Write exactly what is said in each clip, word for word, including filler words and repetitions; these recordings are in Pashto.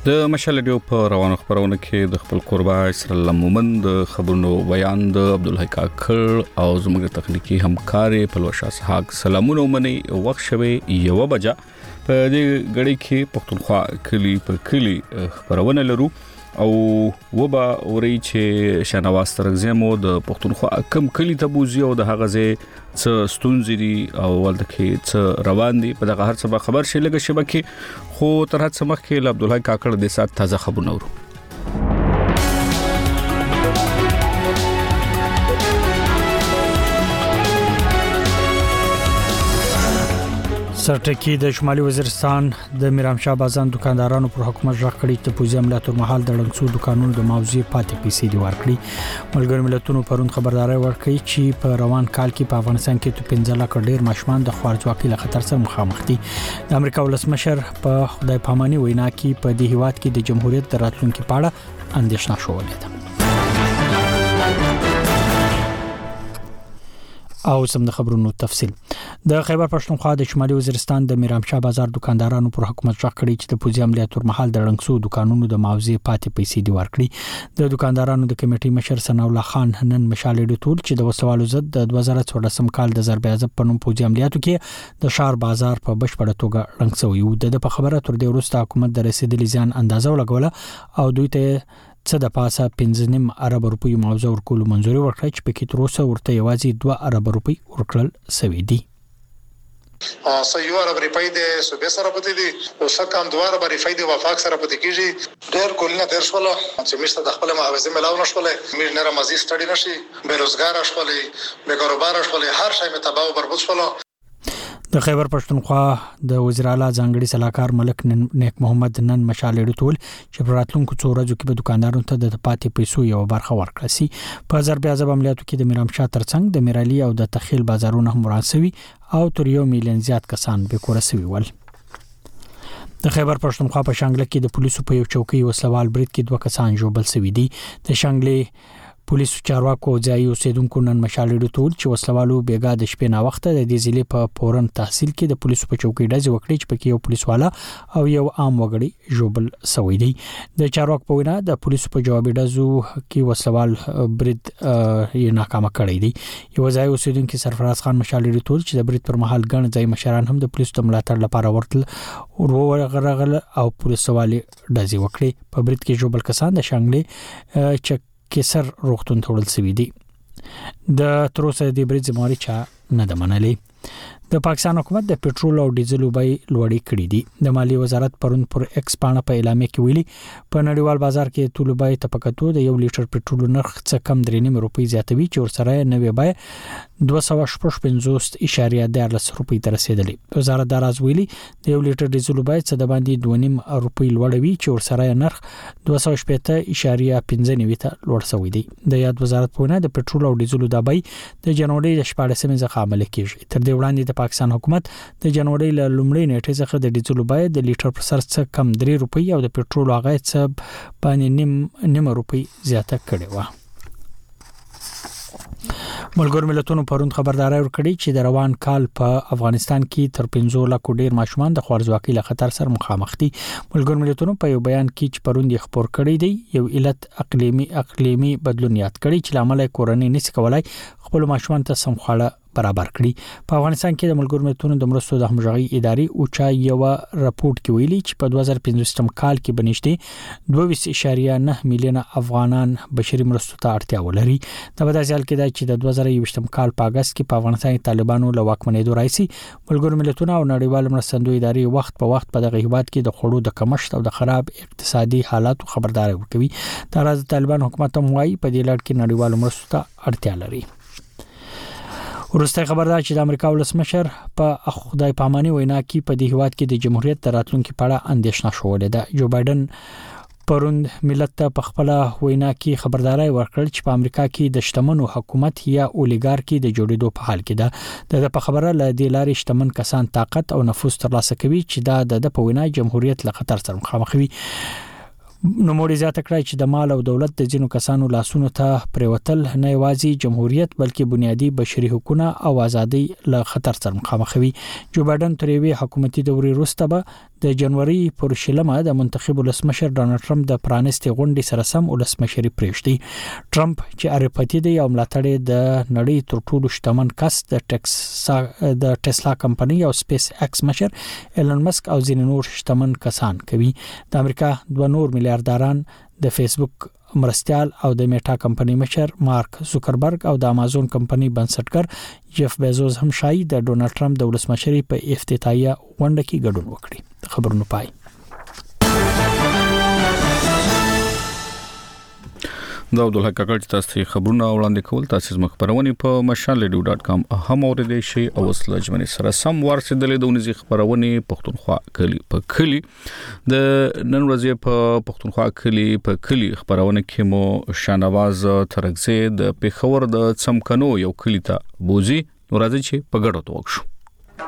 د مشال ډیو په روانو خبرونه کې د خپل قربا اسرائیل مومند د خبرونو بیان د عبدالحی کاکړ او زموږ تخنیکی همکار پلوشا اسحاق سلامونه مني وخت شوي یو بجا په دې غړي کې پښتونخوا کلی په کلی خبرونه لرو او وبا اوري چې شنواز ترغزمو د پښتونخوا کم کلی ته بوزي او د هغه څه ستونزې دي او ولته کې څه روان دي په دغه هر څه خبر شي لګه شبکه خو تر هڅه مخکې عبدالحی کاکړ د سات تازه خبرونه ورو سرټکی د شمالي وزیرستان د میرامشاه بازان دکاندارانو پر حکومت راغ کړی ته پوزي عملیاتو محل د لنګسو دکانونو د موضوع پاتې پیسې دی ورکړي ملګری ملتونو پروند خبرداري ورکړي چې په روان کال کې په افغانستان کې ته پنځه لک ډیر ماشومان د خوارځواکۍ له خطر سره مخامخ دي د امریکا ولسمشر په خدای پاماني وینا کې په دې هیواد کې د جمهوریت د راتلونکو په اړه اندېښنه شولې ده او سم د خبرونو تفصيل د خیبر پښتونخوا د شمالي وزیرستان د میرامشاه بازار دکاندارانو پر حکومت راغ کړی چې د پوزي عملیاتو محل د لنګسو دکانونو د موضوع پاتې پیسې دی ورکړي د دکاندارانو د کمیټې مشر ثنا الله خان نن مشالې د ټول چې د وسوالو ضد د دوه زره څوارلسم کال د ضرب اعظم په نوم پوزي عملیاتو کې د شهر بازار په بشپړه توګه لنګسو یو د خبره تر دې وروسته حکومت د رسیدلي ځان اندازه ولګوله او دوی ته څه د پاسه پنځه نیم ارب روپی موضوع ورکول منځوري ورکړه چې په کې تر اوسه ورته یوازې دوه ارب روپی ورکړل سوي دي سه یو ارب روپی د صوبې سره پته دي او څه کم دوه ارب روپی د وفاق سره پته کیږي ډېر کولنه ډېر شول چې مشته د خپل معاوضه ملاو نشولې میر نه رمزي سټډي نشي بیروزګار شولې بے کاروبار شولې هر شی مې تباہ او برباد شول د خیبر پښتونخوا د وزیر اعلی ځانګړي صلاحکار ملک نیک محمد نن مشالې ټول چې په راتلونکو څو ورځو کې به دکاندارانو ته د پاتې پیسو یو برخه ورکړي سي په ضرب اعظم عملیاتو کې د میرامشاه ترڅنګ د میرالي او د تخیل بازارونه هم ورانسوي او تر یو میلیون زیات کسان به کورسوي ول د خیبر پښتونخوا په شانګله کې د پولیسو په یو چوکۍ وسوال برید کې دوه کسان جوړبل سوي دي د شانګله پولیسو چارواکو ځای اوسیدونکو نن مشالې ټول چې وسلوالو بیګا د شپې نا وخت د دې ضلع په پورن تحصیل کې د پولیسو په چوکۍ ډزې وکړې چې پکې یو پولیس والا او یو عام وګړي جوړبل سوي دي د چارواکو په وینا د پولیسو په جوابي ډزو کې وسلوال برید یې ناکامه کړی دی یو ځای اوسیدونکو سرفراز خان مشالې ټول چې د برید پر مهال ګڼ ځای مشران هم د پولیسو د ملاتړ لپاره ورتل او ورغله او پولیس والي ډزې وکړې په برید کې جوړبل کسان د شانګلې چک کسر روغتون ته وړل شوی دي د تروسه د برید زماري چا نه د منلې د پاکستان حکومت د پېټرول او ډیزل بیې لوړې کړې دي د مالی وزارت پرون پر ایکس پاڼه په اعلامیه کې ویلي په نړیوال بازار کې ټول بیې تپکتو د یو لیټر پېټرول نرخ څخه کم درې نیم روپۍ زیاتوي چې ورسره نوې بیې دوه سوه شپږ پنځوس اعشاریه دیارلس روپۍ ته رسیدلې وزارت د راز ویلي د یو لیټر ډیزل بیې څخه د باندې دوه نیم روپۍ لوړوي چې ورسره نرخ دوه سوه شپږ اعشاریه پنځه نیم ته لوړ شوی دی د یاد وزارت په وینا د پېټرول او ډیزل د بیې د جنوري د شپږمې څخه عمل کیږي تر دې وړاندې د پاکستان حکومت د جنوري له لومړۍ نیټې څخه د ډیزل بیه د لیټر پر سر څخه کم درې روپۍ او د پېټرول هغه څخه باندې نیم نیم روپۍ زیاته کړې و ملګر ملتونو پروند خبرداري ورکړي چې د روان کال په افغانستان کې تر پنځه لک ډیر ماشومان د خوارځواکۍ له خطر سره مخامخ دي ملګر ملتونو په یو بیان کې چې پروند یې خبر کړی دی یو علت اقلیمي اقلیمي بدلون یاد کړي چې لامل کورنۍ نشي کولای خپل ماشومان ته سم خواړه برابر کړي په افغانستان کې د ملګر ملتونو د مرستو د همغږي ادارې او چا یو راپورټ کې ویلي چې په دوه زره پنځوستم کال کې بنشته دوه ویشت اعشاریه نه میلیونه افغانان بشري مرستو ته اړتیا ولري دا په داسې حال کې ده چې د دوه زره یوویشتم کال په اگست کې په افغانستان کې طالبانو له واکمنېدو راځي ملګر ملتونو او نړیوال مرستندوی ادارې وخت په وخت په دغه هیواد کې د خړو د کمښت او د خراب اقتصادي حالاتو خبرداري ورکوي تر ازه طالبان حکومت هم وايي په دې لړ کې نړیوال مرستو ته اړتیا لري ورسته خبردار چې د امریکا ولسمشر په خدای پاماني وینا کې په دې هیواد کې د جمهوریت د راتلونکو په اړه اندېښنه شولې ده جو بایدن پروند ملت ته په خپل وینا کې خبرداري ورکړل چې په امریکا کې د شتمنو حکومت یا اولیګارکی د جوړېدو په حال کې ده د په خبره ل دې لارې شتمن کسان طاقت او نفوذ ترلاسه کوي چې دا د په وینا جمهوریت له خطر سره مخامخ وي نو موري زیاته کړای چې د مال او دولت د ځینو کسانو لاسونو ته پریوتل نه یوازې جمهوریت بلکې بنیادی بشري حقوقونه او ازادي له خطر سره مخامخ وي. جو بایدن تر یوې حکومتي دورې وروسته به د جنوري پر شلمه د منتخب ولسمشر ډانلډ ټرمپ د پرانستي غونډې سره سم ولسمشري پریږدي. ټرمپ چې ارپتی دی او ملاتړ د نړۍ تر ټولو شتمن کس د ټیکس د ټسلا کمپنۍ او سپیس ایکس مشر ایلن مسک او ځینې نور شتمن کسان کوي. د امریکا دوه نور میلیارډران د فیسبوک مرستيال او د میټا کمپنۍ مشر مارک زوکربرګ او د امازون کمپنۍ بنسټګر جيف بیزوس هم شای د ډونالد ټرمپ د ولسمشري په افتتاحیه غونډه کې ګډون وکړي. خبرونه پای دا عبدالحق کاکړ چې تاسو خبرونه وړاندې کول تاسو زموږ خبرونه په مشال ریډیو ډاٹ کام هم اوریدئ شئ او وسله جمعنی سره سم ورسېدلې د ونځي خبرونه پښتونخوا کلی په کلی د نن ورځې په پښتونخوا کلی په کلی خبرونه کې مو شانواز ترغزه د پیښور د څمکنو یو کلی ته بوزي ورځي چې په ګډو توګه شو.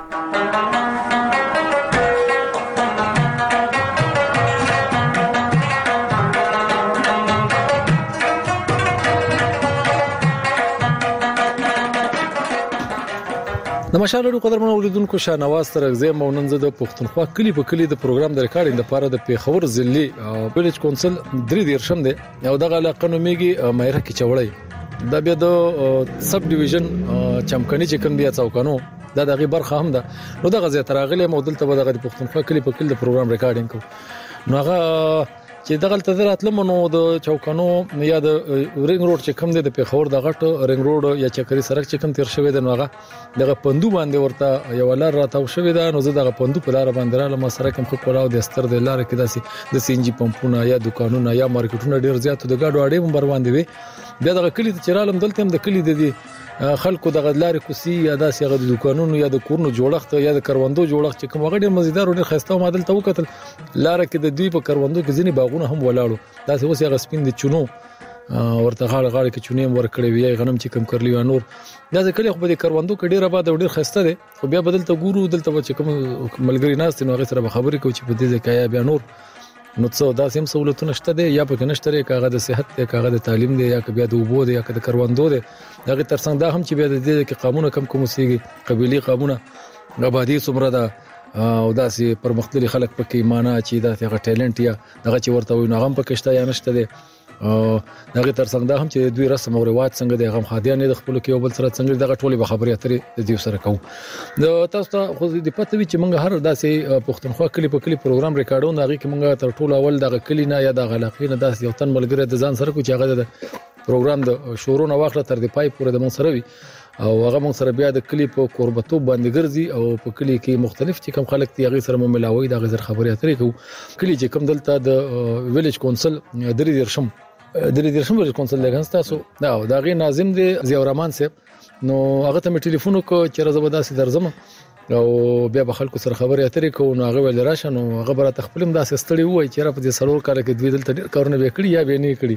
د مشالړو قدرمن اوریدونکو شانواز ترغزه موننزه د پښتونخوا کلی په کلی د پروګرام د ریکارډینګ لپاره د پیښور ضلعي ویلیج کونسل درې دیرشم دی او دغه علاقه نو میږي مایره کې چوړی دا بیا د سب ډیویژن چمکني چې کوم دی څوکانو دا دغه برخه هم ده. نو دغه زه ترغله مودل ته دغه د پښتونخوا کلی په کلی د پروګرام ریکارډینګ کو نو هغه چې دغه تدرات لمنو د چوکانو یا د رینګ روډ چې کوم دی د پیښور د غټ رینګ روډ یا چکري سړک چې کوم تیر شوی دی نو هغه دغه پندو باندې ورته یو لار راتاو شوی دی. نو زه دغه پندو په لار باندې را لمه سره کوم خو کولاو د استر د لار کې داسي د سینجی پمپونه یا دکانونه یا مارکیټونه ډیر زیات د گاډو اړې هم بر باندې وي. بیا دغه کلی ته چرالم دلته هم د کلی د دي خلکو دغه لارې کوسي یا داسې هغه د دکانونو یا د کورونو جوړښت یا د کروندو جوړښت چې کوم هغه ډیر مزیدار او ډیر خسته مادل ته وکتل لار کې د دوی په کروندو کې ځینې باغونه هم ولاړو داسې اوس هغه سپین د چونو ورته غاړه غاړه کې چونې ور کړې وي غنم چې کم کرلی و نور دا ځکه خو په کروندو کې ډیر آباد او ډیر خسته دي. خو بیا بدل ته ګورو دلته چې کوم ملګری ناس نو هغه سره خبرې کوي چې په دې ځای کې بیا نور نو څو دا سیم سہولتونه شته دي یا په کنهشته لري کاغه د صحت دی کاغه د تعلیم دی یا بیا د وبو دی یا د کروندو دی دغه ترڅنګ دا هم چې بیا د دې کې قانون کم کوم سیږي قبيلي قانون آبادی څومره ده او داسې پرمختللي خلک پکې معنا چې دا هغه ټیلنټ یا دغه چې ورته وي نو هم پکې شته یا نشته دی. دغه ترڅنګ دا هم چې دوی رسم او رواج څنګه دی غم خادیان د خپل کې یو بل سره څنګه دغه ټولي خبرې اترې د دې سره کوو. د تاسو ته خو د پته وی چې موږ هر داسې پښتونخوا کلی په کلی پروګرام ریکارډو نه غي کې موږ تر ټولو اول دغه کلی نه یا د غلاقین داسې یو تن ملګری د ځان سره کو چې هغه د پروګرام د شورو نه واخله تر دې پای پورې د مون سره وي او هغه مون سره بیا د کلی په قربتو باندې ګرځي او په کلی کې مختلف چې کوم خلک دی هغه سره مو ملاوي د غزر خبرې اترې کوو. کلی چې کوم دلته د ویلیج کونسل درې دیرشم درې دیرشم ویلیج کونسل لګنس تاسو دا دا غي ناظم دی زیورمان صاحب نو هغه ته ټلیفون کو چې راځه درځم او بیا به خلکو سره خبرې اترې کوو نو هغه ول راشه نو هغه بره تخپلم داسې ستړي وای چې را په دې سلور کال کې دوی دلته ډیر کارونه وکړي یا به نه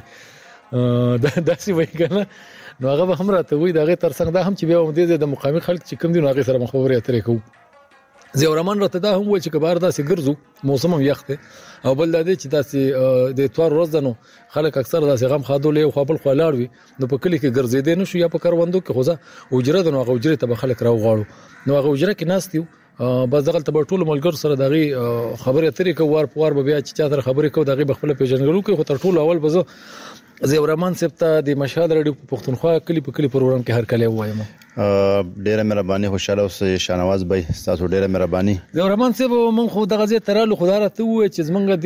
کړي دا داسې وای کنه نو هغه به هم راته وای دغه ترڅنګ دا هم چې بیا هم دې د مقامي خلک چې کوم دي نو هغه سره خبرې اترې کوو. زیورمان راته دا هم وای چې کبار داسې ګرځو موسم هم یخ دی او بل دا دی چې داسې د اتوار ورځ ده نو خلک اکثر داسې غم خادولې او خپل خلاړ وي نو په کلی کې ګرځېدې نشو یا په کروندو کې خوځه اجره ده نو هغه اجره ته خلک راوغاړو نو هغه اجره کې ناس دیو بس دغه ته ټول ملګر سره دغه خبرې اترې کوو وار په وار بیا چې چا سره خبرې کوو دغه بخپل پیژنګلو کې خو تر ټولو اول بزو زیورمان صاحب ته د مشال رادیو پښتونخوا کلی په کلی پروګرام کې هر کله وایم. ډیره مهرباني خوشاله اوس شانواز بای تاسو ډیره مهرباني. زیورمان صاحب مونږ خو دغه ځای ترالو خدای راته وای چې زمونږ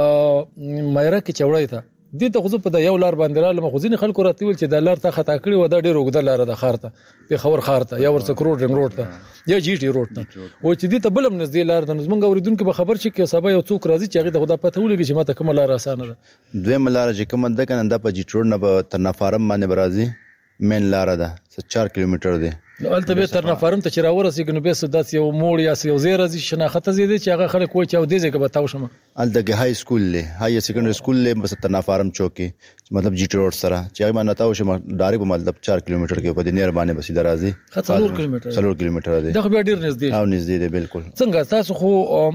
دی مایره کې چوړای ته دې ته خو په یو لار باندې را لمه خو ځین خلکو راته ویل چې د لار ته خطا کړی و دا ډیر وګړه لار د خارته په خبر خارته یا ورڅ کروڑ رنګ روډ ته یا جی ټي روډ ته و چې دې ته بلم نږدې لار د زمونږ اوریدونکو به خبر شي کې سبا یو څوک راځي چې هغه د خدا پته ولګي چې ماته کوم لار اسانه ده. دوی ملاره چې کوم د کنه د په جی ټي روډ نه په ترنافارم باندې برازي مین لار ده څه چار کیلومتر دی نو الته به تر نفرم ته چې راورسېږي نو به سدات یو موړ یا یو زیره زی شناخته زیاده چې هغه خلک وایي چې او دې ځکه بتاو شم الته های سکول له های سیکنډری سکول له بس تر نفرم چوکي مطلب جی ټی روډ سره چې هغه نه تاو شم ډایرک مطلب چار کیلومتر کې په دې نیر باندې بس درازي څلور کیلومتر څلور کیلومتر دی دا خو بیا ډیر نږدې او نږدې دی بالکل څنګه تاسو خو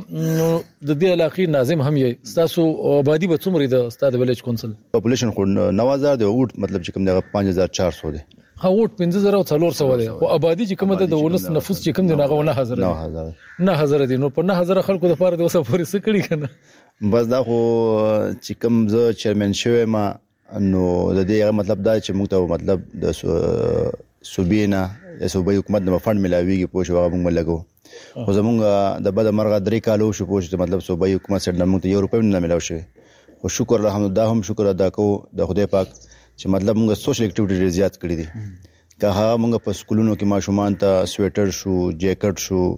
د دې علاقې ناظم هم یې تاسو آبادی به څومره ده ستاسو ویلیج کونسل پاپولیشن خو نو هزار دی او مطلب چې کوم دی پنځه هزار چار سو دی ها وټ پنځه زره او څلور سو دی او آبادی چې کومه ده د ولس نفوس چې کوم دی هغه نه هزار نه هزار نه هزار دی نو په نه هزار خلکو د پاره د اوسه پورې څه کړی کنه بس دا خو چې کوم زه چیرمن شوم ما نو د دې مطلب دا چې موږ ته مطلب د صوبینا یا صوبې حکومت د فند ملاویږي پوه شو هغه موږ لګو خو زمونږ د بد مرغه درې کالو شو پوه شو مطلب صوبې حکومت سره موږ ته یو روپۍ نه ملاو شي او شکر الحمدلله هم شکر ادا کوو د خدای پاک چې مطلب موږ سوشل اکټیویټي زیات کړې دي که هغه موږ په سکولونو کې ماشومان ته سویټر شو جیکټ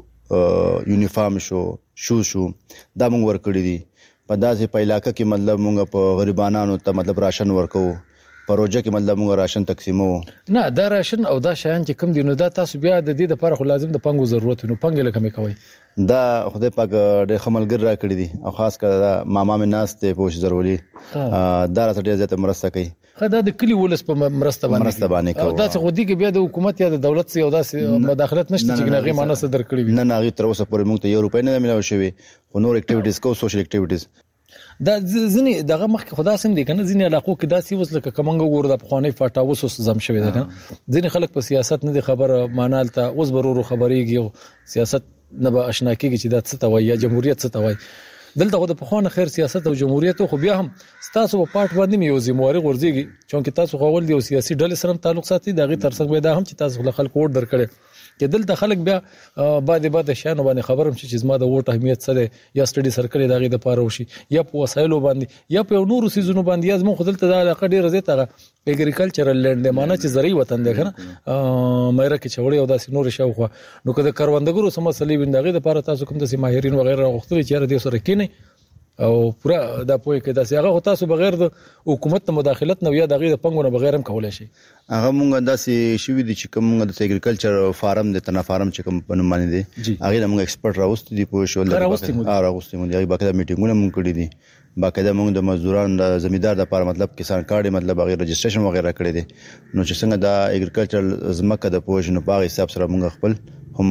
شو یونیفارم شو شو شو دا موږ ورکړې دي په داسې په علاقې کې مطلب موږ په غریبانو ته مطلب راشن ورکو پروژه کې مطلب موږ راشن تقسیمو نه دا راشن او دا شیان چې کم دي نو دا تاسو بیا د دې لپاره خو لازم د پنګو ضرورت نو پنګ له کمی کوي دا خدای پاک د خملګر را کړی دي او خاص کړه ماما مې ناس ته پوښ ضروري دا راته ډیره زیاته مرسته کوي خدای د کلی ولس په مرسته باندې مرسته باندې کوي دا څه خو دي کې بیا د حکومت یا د دولت څخه یو داسې مداخلت نشته چې هغه معنی صدر کړی وي نه نه تر اوسه پورې موږ ته یو روپۍ نه ملو شوی خو نور اکټیویټیز کو سوشل اکټیویټیز دا ځنی دغه مخ خدا سم دي کنه ځنی علاقو کې داسې وسله کمنګ ګور د پخوانی فاټا وسوس زم شوی ده ځنی خلک په سیاست نه دي خبر مانالته اوس برورو خبريږي سیاست نه به آشنا کیږي چې دا څه ته وایي یا جمهوریت څه ته وایي دلته خو د پخوانی خیر سیاست او جمهوریت خو بیا هم تاسو په پارت باندې مې یو ذمہواری ورځيږي چې تاسو خو ول دي سیاسي ډلې سره تعلق ساتي دغه ترڅنګ به دا هم چې تاسو خلک ووټ درکړي چې دلته خلک بیا بعد بعد شانو باندې خبرم چې زما د ووټ اهمیت څه دی یا سټډي سرکل دغه د پاره وشي یا په وسایلو باندې یا په نورو سيزونو باندې یا زمو خدلته د علاقه ډیره زیاته اګریکلچرل لند معنی چې زرعي وطن دی کنه مېره کې چوړې او داسې نور شاوخوا نو کله کروندګرو سم مسلې وندغه د پاره تاسو کوم د ماهرین وغیرہ غوښتل چې دې سره کینی او پورا دا پوهه کې داسې هغه تاسو بغیر د حکومت مداخلت نه یا دغه د پنګونو بغیر هم کولای شي هغه مونږ داسې شوی دي چې کوم د اګریکلچر فارم د تنا فارم چې کوم په نوم باندې دي هغه موږ ایکسپرت راوست دي په شو د راوست دي هغه باقاعده میټینګونه مونږ کړی دي باقاعده موږ د مزدوران د زمیندار د لپاره مطلب کسان کارت مطلب هغه رجسټریشن وغیرہ کړی دي نو چې څنګه د اګریکلچر زمکه د پوجنو په حساب سره موږ خپل هم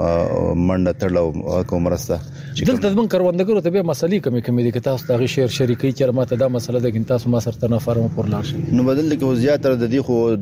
منډه تړلو کوم راسته دلته د کروندګرو ته به مسلې کمی کمی دي چې تاسو دغه شیر شریکي چې ماته دا مسله ده چې تاسو ما سره نه فارم پر لاړ شئ نو بدل کې زیاتره د دې خو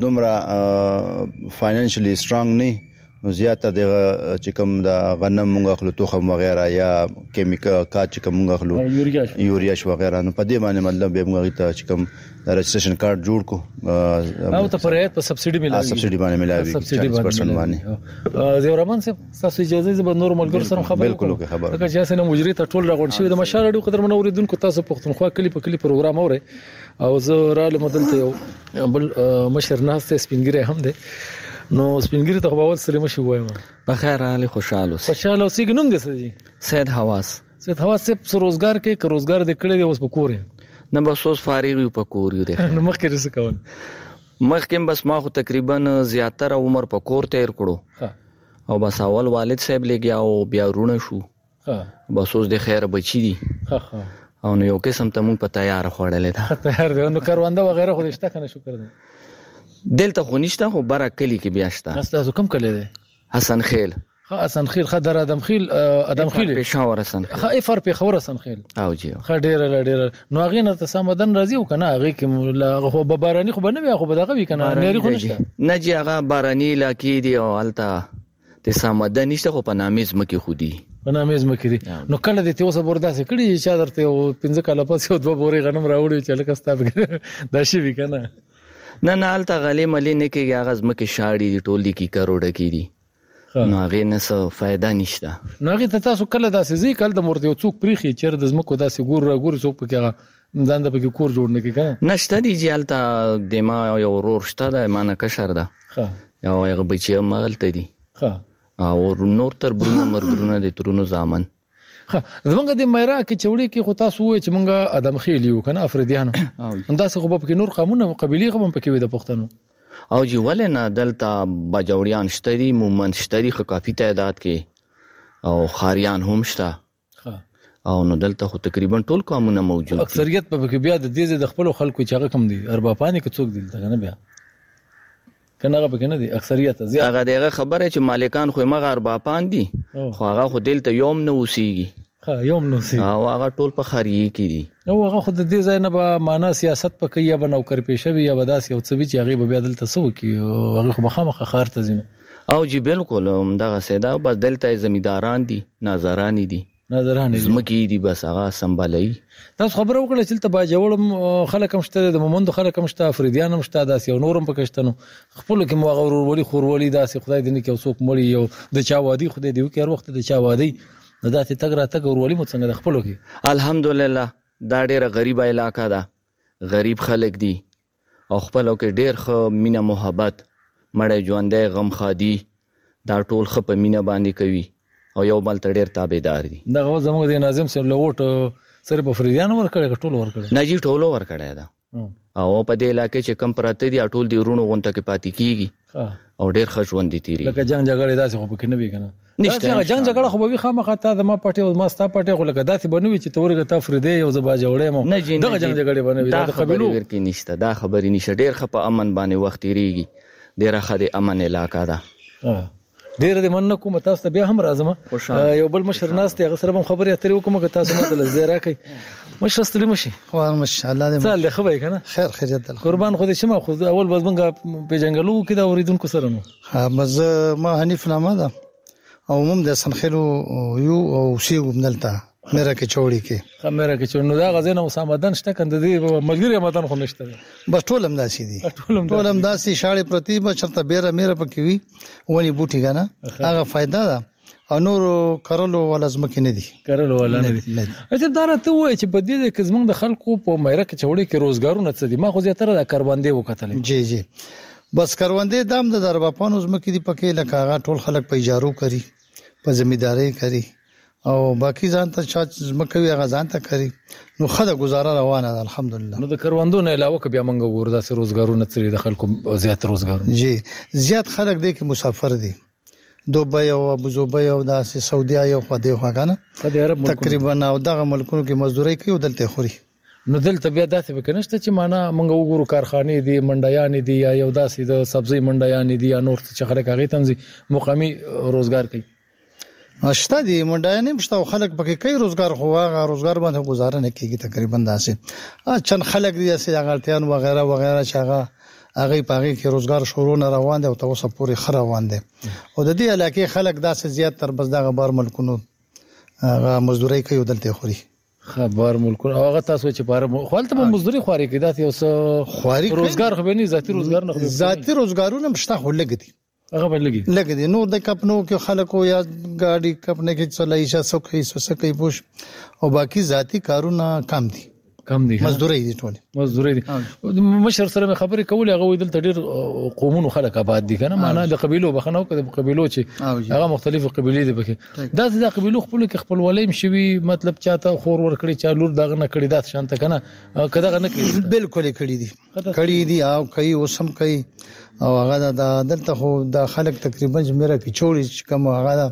دومره فاینانشلی سترونګ نه نو زیاته د چې کوم د غنم مونږ اخلو توخم وغیرہ یا کیمیکل کا چې کوم مونږ اخلو یوریا شو وغیرہ نو په دې باندې مطلب به مونږ ته چې کوم رجسټریشن کارت جوړ کو او ته پرې په سبسيډي ملایي سبسيډي باندې ملایي چالیس پرسنټ باندې زیورمان صاحب تاسو اجازه زه به نور ملګر سره خبرې بالکل خبر دا چې اسنه مجری ته ټول راغون شوی د مشال اړو قدر منوریدونکو تاسو پښتونخوا کلی په کلی پروګرام اوري او زه را لمدلته یو بل مشر ناسته سپینګری هم ده نو سپینګری ته باور سره مشي وایم په خیر علي خوشاله خوشاله اوسې ګنوم دي سړي سید حواس سید حواس څه روزګار کې که روزګار د کړي اوس په کورې نه بس اوس فارغ یو په کور یو دی نو مخکې رس کول مخکې بس ما خو تقریبا زیاتره عمر په کور تیر کړو او بس اول والد صاحب لګیا او بیا رونه شو بس اوس د خیر بچی دي او نو یو قسم ته مونږ په تیار خوړلې ده تیار دی نو کارونده وغیرہ خو دشته کنه شکر دی دلته خو نشته خو برا کلی کې بیا شته تاسو کوم کلی دی حسن خیل ها حسن خیل خدر ادم خیل ادم خیل پېښور حسن ها افر پېښور حسن خیل او جی خډیر لډیر نو هغه نه تسامدن راځي او کنه هغه کې خو بارانی خو بنوي خو بدغه وی کنه نری خو نشته نه جی هغه بارانی لکې دی او التا تسامدن نشته خو په نامیز مکه خودي په نامیز مکه دي نو کله د تیوسه برداسه کړي چې درته او پنځه کاله پس یو دوه بوري غنم راوړي چې لکه ستاب دا شي وی کنه نه نه الته غلې ملي نه کېږي هغه زمکه شاړي دي ټول دي کی کروڑه کی دي نو هغه نه څه فائدہ نشته نو هغه تاسو کله داسې زی کله د مرته څوک پریخي چیر د زمکو داسې ګور را ګور څوک پکې ځان د پکې کور جوړ نه کی کنه نشته دي چې الته د ما یو ورور شته د مانه کشر ده ها یو هغه بچي مغلته دي ها او نور تر برونه مرګرونه د ترونو ځامن ها زمونږ د مېرا کې چوړي کې خو تاسو وای چې مونږه ادم خیل یو کنه افریدیانو همدا څه خو په کې نور قانون او قبيله خو په کې وي د پښتنو او جی ولې نه دلته باجوړیان شته دي، مومن شته دي خو کافي تعداد کې، او خاریان هم شته او نو دلته خو تقریبا ټول قومونه موجود دي. اکثریت په کې بیا د دې د خپل خلکو چې هغه کم دي اربابانی کې څوک دي دلته نه بیا کنه هغه پکې نه دي اکثریت زیات. هغه دغه خبره چې مالکان خو مغه اربابان دي خو هغه خو دلته یوم نه اوسېږي. ها یوم نه اوسېږي او هغه ټول په خاریه کې دي. نو هغه خو د دې ځای نه به معنا سیاست پکې یا به نوکر پیشه وي یا به داس یو څه وي چې هغه به بیا دلته سو کې هغه خو مخامخ خار ته ځي. او جی بالکل دغه سیدا بس دلته زمیداران دي، ناظران دي، ناظران دي، زمکی دي، بس هغه سمبالي. تاسو خبره وکړه چې تل باجوړم خلک هم شته، د مومندو خلک هم شته، افریدیان هم شته، داس یو نورم پکې شته. نو خپل کې مو هغه ورولي خورولي داس خدای دې نه کې اوسوک مړی یو د چا وادي خدای دې وکړ وخت د چا وادي نه داسې تګ را تګ ورولي مو څنګه د خپلو کې. الحمدلله دا ډیره غریبه علاقه ده، غریب خلک دي او خپلو کې ډیر ښه مینه محبت، مړی ژوندی غم خادي، دا ټول ښه په مینه باندې کوي او یو بل ته ډیر تابعدار دي. دغه زموږ د ناظم صاحب له ووټ سره په فریدیان ورکړی ټول ورکړی نه جی ټولو ورکړی ده او په دې علاقې چې کم پراته دي ټول دی ورونو غونټه کې پاتې کیږي او ډیر ښه ژوند دي تیری. لکه جنگ جګړه داسې خو پکې نه وي کنه نشته جنگ جګړه خو به خامخا ته د ما پټي او ما ستا پټي خو لکه داسې بنوي چې تورګه ته فریدی او زبا جوړې مو دغه جنگ جګړه بنوي د قبيلو ورکی نشته. دا خبرې نشه ډیر ښه په امن باندې وخت تیریږي، ډیر ښه د امن علاقه ده. ډیر دې من کوم تاسو ته بیا هم راځم. یو بل مشر ناس ته هغه سره هم خبرې اترې وکم که تاسو ماته لزیرا کوي مشر ستړي مشي خو ماشاء الله دې سال خو به کنه خیر خیریت قربان خو دې شمه خو اول بس منګه په جنگلو کې دا اوریدونکو سره نو ها مزه ما حنیف نامه ده او موږ د سنخلو یو او سی وبنلتا میرا کې چوڑی کې خمره کې چونو دا غزنه وسامدن شته کنده دې ملګری مدن خو نشته بس ټولم داسي دي ټولم داسي شاړې پرتی به چرته بیره میرا پکې وي ونی بوټي غنه هغه فائدہ ده او نور کرلو ولا زمکه نه دي کرلو ولا نه دي. اته دا راته وای چې په دې کې زمونږ د خلکو په میرا کې چوڑی کې روزګارونه څه دي. ما خو زیاتره د کاروندې وکتل جی جی بس کاروندې دام د درباپانو زمکه دي پکې لکه هغه ټول خلک په اجارو کوي، په زمینداری کوي او باقی ځان ته چې زمکه وی هغه ځان ته کوي. نو خدای گزاره روانه ده الحمدلله. نو د کاروندو نه علاوه ک بیا منګه وردا سره روزګارونه څه د خلکو زیات روزګار جی زیات خلک دي کې مسافر دي، دوبۍ او ابوظبي او د سعودي او خدای خوګانه تقریبا او دغه ملکونو کې مزدوري کوي دلته خوري. نو دلته بیا داسې وکنهشته چې معنا منګه وګورو کارخانه دي، منډیان دي یا یو داسې د سبزی منډیان دي یا نور څه خلک هغه تمزي مقامي روزګار کوي. اشته دي منډیان هم شته خلک پکې کوي روزګار، خو هغه روزګار باندې گزاره نه کیږي تقریبا داسې چن خلک دي چې هغه وغیرہ وغیرہ چې هغه هغه پاره کې روزګار شروع نه روان دي او تاسو پوری خره روان دي او د دې علاقې خلک داسې زیات تر بس دغه بار ملکونو هغه مزدوري کوي دلته خوري. خبر ملکونو هغه تاسو چې بار خپل ته مزدوري خوري کې داسې اوس خوري روزګار خو به نه ذاتی روزګار نه خو ذاتی روزګارونه مشته خو لګدي هغه به لګي لګدي نو د کپنو کې خلکو یا ګاډي کپنه کې چلایي شاسو کوي سوسه کوي بوش او باقی ذاتی کارونه کم دي کم دي مزدوري دي ټول مزدوري دي. مشر سره خبرې کولې هغه ویل ته ډیر قومونو خلک آباد دي کنه معنا د قبيلو بخنو کده قبيلو چې هغه مختلفو قبيلې دي بکې دا د قبيلو خپل کې خپل ولیم شوی مطلب چاته خور ور کړی چا لور دغه نه کړی دا شانته کنه کده نه کړی بالکل کړی دي کړی دي او کوي اوسم کوي او هغه د دلته خو د خلک تقریبا جمهوریت کې چوړي کوم هغه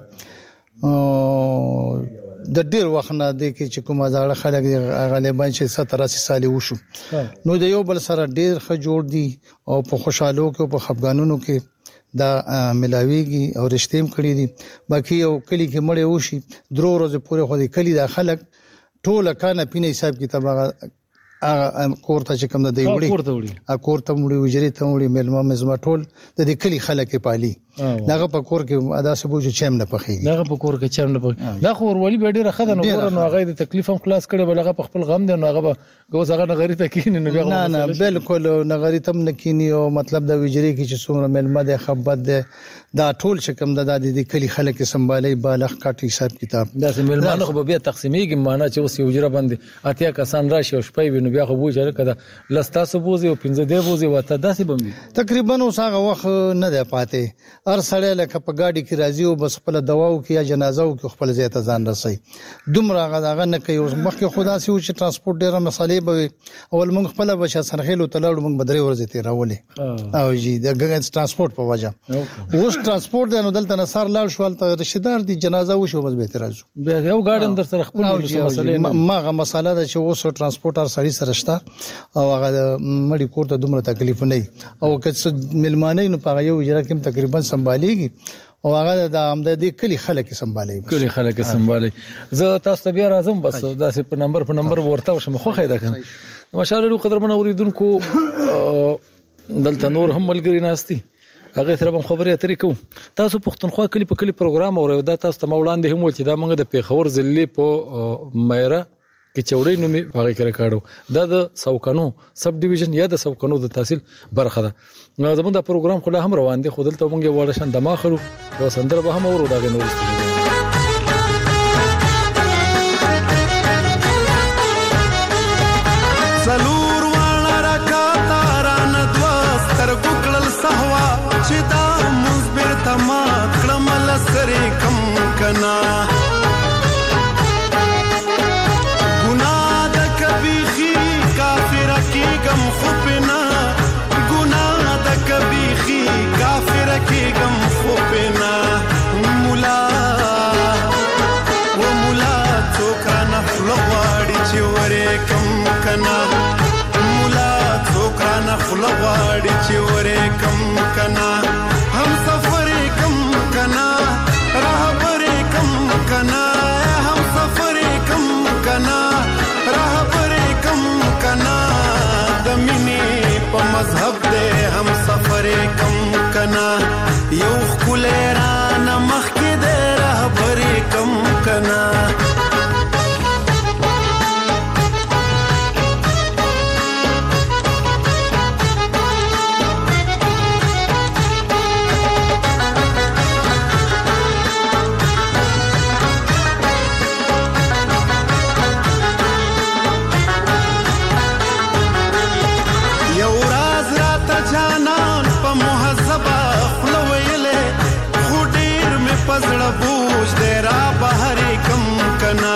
د ډیر وخت نه د کې چې کومه ځاړه خلک غالبا چې ستر اسی سال وشو نو د یو بل سره ډیر ښه جوړ دي او په خوشاله کې او په خفګانونو کې دا ملاويږي او رښتیم کړی دي. باقي یو کلی کې مړ وشي درو ورځې پورې خو دې کلی د خلک ټول کانه پینې حساب کتاب هغه کورته چې کوم د دی وړي ا کورته وړي وجري ته وړي ملما مزما ټول د دې کلی خلک پالي داغه په کور کې ادا سبو چې چم نه پخېږي داغه په کور کې چم نه پخېږي دا خو ورولي به ډیره خدای نو ګور نو هغه د تکلیف هم خلاص کړي بلغه په خپل غم دی نو هغه غوځ هغه نغری ته کینی نو نه نه بالکل نغری تم نه کینی او مطلب د وجري کې چې څومره ملما د خبرت ده دا ټول شکم د د کلی خلک سمبالي بالغ کاټ حساب کتاب دا ملما خو بیا تقسیمېږي معنا چې اوس یو جره باندې اتیا کسان راشي او شپې وینو بیا خو بوجره کده لستا سبوزي او پنځه دی بوزي وته داسې بمبي تقریبا اوس هغه وخت نه دی پاتې هر سړی لکه په ګاډي کې راځي او بس خپل دواو کې یا جنازه او کې خپل ځای ته ځان رسي دومره غاغه نه کوي مخکې خدا سي چې ترانسپورت ډیره مسالې به اول موږ خپل بشه سرخیلو تلاړو موږ بدري ورځې تیرولې او جی د ګګ ترانسپورت په وجه اوس ترانسپورت د نو دلته نصار لاړ شو ته رشدار دي جنازه وشو بس به ترازو بیا یو ګاډي در سره خپل مسلې ماغه مساله د چې اوس ترانسپورټر سړي سره شته او هغه مړی کوړه دومره تکلیف نه او که ملمانه نو په یو اجرا کې تقریبا سنباليږي او هغه د آمدادي کلی خلک سنبالي کلی خلک سنبالي زه تاسو بیا راځم بس داسې په نمبر په نمبر ورته شم خو خیدا کنه ماشاءالله قدرمن اوریدونکو دلته نور هم ملګری ناشتي هغه سره هم خبرې اترې کوم تاسو پښتونخوا کلی په کلی پروګرام اورئ دا تاسو ته وړاندې هم چې دا موږ د پیښور ضلع په مایره کې چوړې نومي هغه کې ریکارډو دا د سوکانو سب ډیویژن یا د سوکانو د تحصیل برخه ده نو زموږ د پروګرام خو لا هم روان دي خو دلته موږ وړ شان دماغ خلو او سندره به هم ورو دا غنور سلور وانا راکاتا ران دوستر ګکړل سهوا چې دا مزبر تما کړمل سره کم کنا کیګم خوپنا ګناه د کبيخي کافر کیګم خوپنا مولا و مولا څوکا نفل غواړي چې ورې کم کنا مولا څوکا نفل غواړي چې ورې کم کنا هم سفر کم کنا راهبر کم کنا هم سفر کم کنا راهبر کم کنا مذهب دے ہم سفر کم کنا یو خلیران مخک دے رہبر کم کنا پزړه بوج دې را بهر کم کنا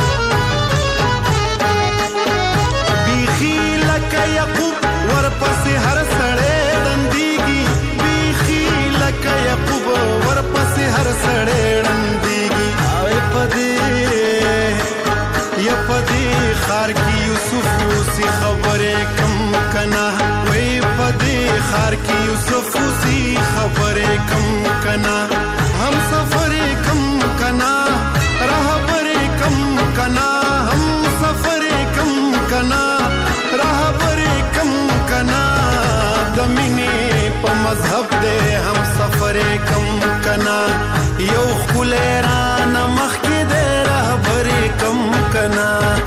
بیخی لکه یعقوب ورپسې هر سړی ډندېږي بیخی لکه یعقوب ورپسې هر سړی ډندېږي اوی پدې یا پدې خار کې یوسف اوسې خبرې کم کنا وی پدې خار کې یوسف اوسې خبرې کم کنا हम सफर कम कना राहबर कम कना हम सफर कम कना राहबर कम कना दमिने प मजहब दे हम सफर कम कना यो खुलेरान मख दे राहबर कम कना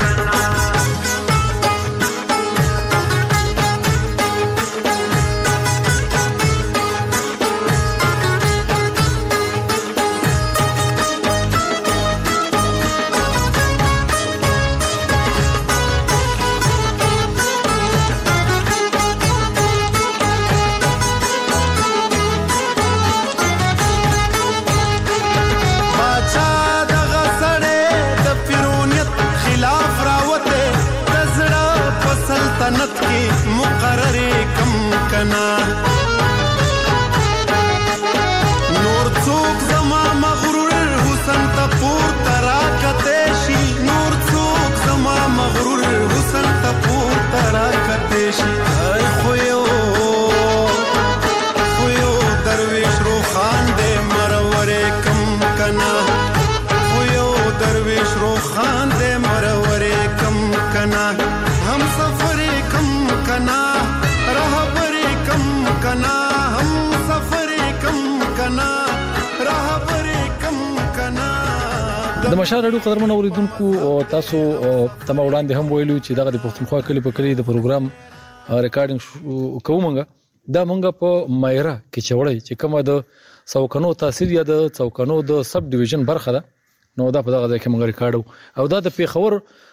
سلطنت کی مقرر کم کنا نور څوک زما مغرور حسن ته پور ترا کتشي نور څوک زما مغرور حسن ته پور ترا کتشي ای خو یو خو یو درویش روخان دې مرور کم کنا خو یو درویش روخان دې مرور کم کنا हम सफर कम कना राहबर कम कना हम सफर कम कना राहबर कम कना د مشال اړو قدرمن اوریدونکو تاسو تم وړاندې هم ویلو چې دغه د پښتونخوا کلی په کلی د پروګرام ریکارډینګ کومنګ دا مونږ په مایره کې چوړی چې کومه د سوکانو تحصیل یا د سوکانو د سب ډیویژن برخه ده نو دا په دغه ځای کې مونږ ریکارډو او دا د پیښور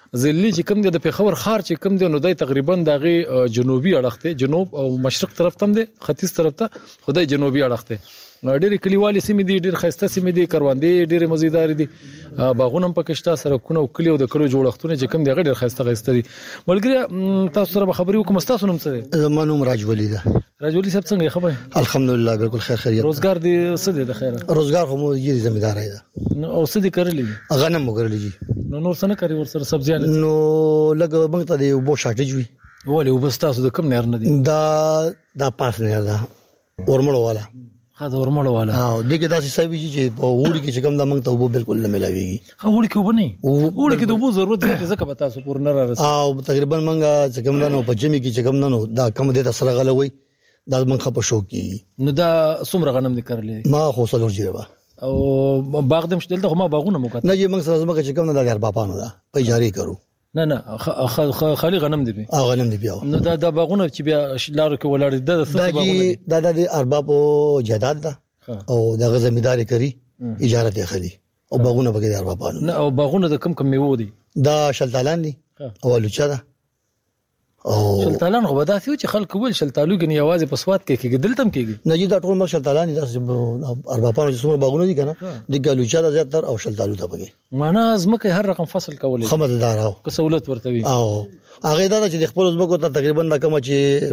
زلي چې کوم دی د پیښور خار چې کوم دی نو دای تقریبا دغه جنوبي اړخ ته جنوب او مشرق طرف ته دی ختیځ طرف ته خدای جنوبي اړخ ته ډېر کلیوالي سیمې دي ډېر خسته سیمې دي کروندې ډېر مزیدار دي باغونه هم پکشتا سرکونه او کلیو د کلو جوړښتونه چې کوم دی ډېر خسته خسته دي ملګری تاسو سره خبرې وکم تاسو نوم څه زما نوم راجولي ده راجولي صاحب څنګه خبر الحمدلله بالکل خیر خیریت روزګار دي څه دی د خیره روزګار خو مو یې ځمېدار دی او څه دي کړلې غنم وګرلې جی نو نور څه نه کوي ورسره سبزیان نو لګ موږ ته دی وبو شارټیج وی ولې وبستاسو د کم نهر نه دي دا دا پاس نه ده ورمړو والا خاطر ورمړو والا او دغه داسې سوي چې په وړي کې چې کوم د موږ ته وبو بالکل نه ملاويږي خو وړي کې وبني وړي کې د وبو ضرورت دی ځکه به تاسو پور نه راځي او تقریبا موږ چې کوم نو په جمی کې چې کوم نو دا کم دې سره غلوي دا موږ خپه شو کې نو دا څومره غنم دي کړلې ما خو څلور جيبه او باغ دم شتل ته ما باغونه مو کړ نه یې موږ سره زما چې کوم نه د اربابانو دا په جاری کرو نه نه خالي غنم دی او غنم دی بیا نو دا د باغونه چې بیا لارو کې ولاړ د څه باغونه دا د اربابو جیداد ده او د غزمیداری کوي اجاره دی خلی او باغونه بګی د اربابانو نه او باغونه د کم کم میوه دي دا شلتالان دي او لوچا ده او شلتالان خو بداسي چې خلک ول شلتالو کې نیوازې په سواد کې کې دلتم کېږي نه جی دا ټول مر شلتالان دي اربابانو چې څومره باغونه دي کنه د ګلوچا ده زیاتره او شلتالو ته بګی معنا ازمکه هر رقم فصل کولې خمددار او که سہولت ورته وي او هغه دا چې خپل ازمکو ته تقریبا دا کوم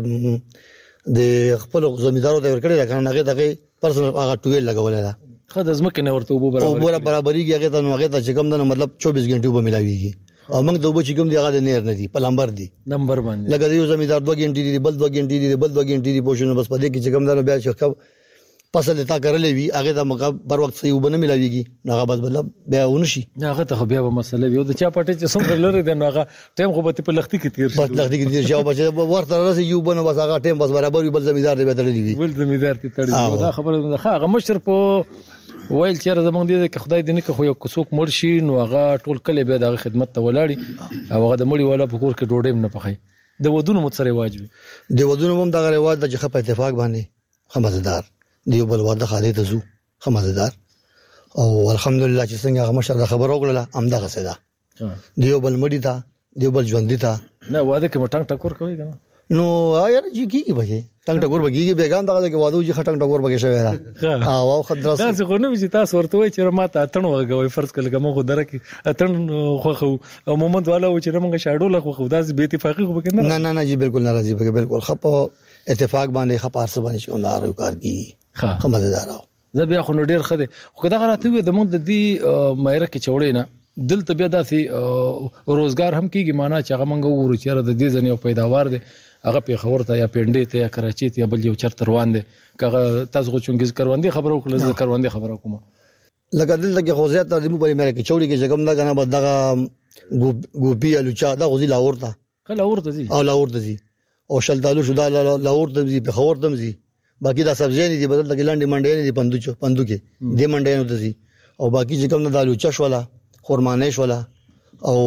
چې د خپل زمیدارو ته ورکړي دا کنه هغه دغه پرسنل هغه ټویل لګولای دا خد ازمکه نه ورته وبو برابر او بوله برابرۍ هغه ته هغه ته چې کوم نه مطلب چوبیس غنټې وب ملاويږي او موږ دوه چې کوم دی هغه نه نه دي په لمبر دي نمبر باندې لکه یو زمیدار دوه غنټې دي بل دوه غنټې دي بل دوه غنټې دي پوښتنه بس پدې کې چې کوم نه بیا چې فصل تا کړلې وی هغه د مقام بر وخت صحیح وبنه ملاويږي هغه بس مطلب بیا ونشي هغه ته بیا به مسله وي او د چا پټه چې څومره لري د هغه ټیم خو به په لختي کې تیر شي په لختي کې تیر شي او بچ ورته راځي یو بنه بس هغه ټیم بس برابر بل زمیدار دی به تړلې وي بل زمیدار ته تړلې دا خبره ده هغه مشر په ویل چې زمونږ دي چې خدای دې نه که خو یو کوڅوک مرشي نو هغه ټول کله به د خدمت ته ولاړی او هغه د مړي والا په کور کې ډوډۍ نه پخای د ودونو متصری واجب د ودونو هم دغه رواج د چې په اتفاق باندې خمسدار دیو بل واده خاله ته زو خمسدار او الحمدلله چې څنګه هغه مشر خبر وکړه ام دغه سدا دیو بل مړی تا دیو بل ژوند دي تا نه واده کې مټنګ ټکور کوي کنه نو یار جی کیږي به ټنګ ټکور بګیږي بیگان دغه کې واده چې خټنګ ټکور بګی شوی را او او خدرس دا څه غو نه چې تاسو ورته وای چې ما ته اتن وغوي فرض کله کوم خو درکې اتن خو خو او مومنت والا و چې موږ شاډول خو خو داس به اتفاقی خو بکنه نه نه نه جی بالکل ناراضي بګی بالکل خپ اتفاق باندې خپ ارس باندې چې اندار کار کی خه مزدار زه بیا خو ډیر خده خو دا غراته وي د موږ د دې مایره کې چوړې نه دلته بیا داسې روزګار هم کیږي معنا چې هغه منګو ورو چیرې د دې ځنې پیداوار دي هغه په خبر ته یا پنډې ته یا کراچي ته یا بل یو چرته روان دي کغه تاسو غو چونګز کروندې خبرو کړل زه کروندې خبرو کوم لکه دلته کې خو زیات ترجمه په امریکا کې چوړي کې څنګه دا کنه بدغه ګوپی الوچا دا غوځي لاور ته کله ورته دي او لاور ته دي او شلدالو شو دا لاور ته دي په خبر ته دي باقي دا سبزی نه دي بدل د ګلاندې منډې نه دي پندوچو پندو کې دې منډې نه دي او باقي چې کوم نه دالو چش ولا خرمانه شولا او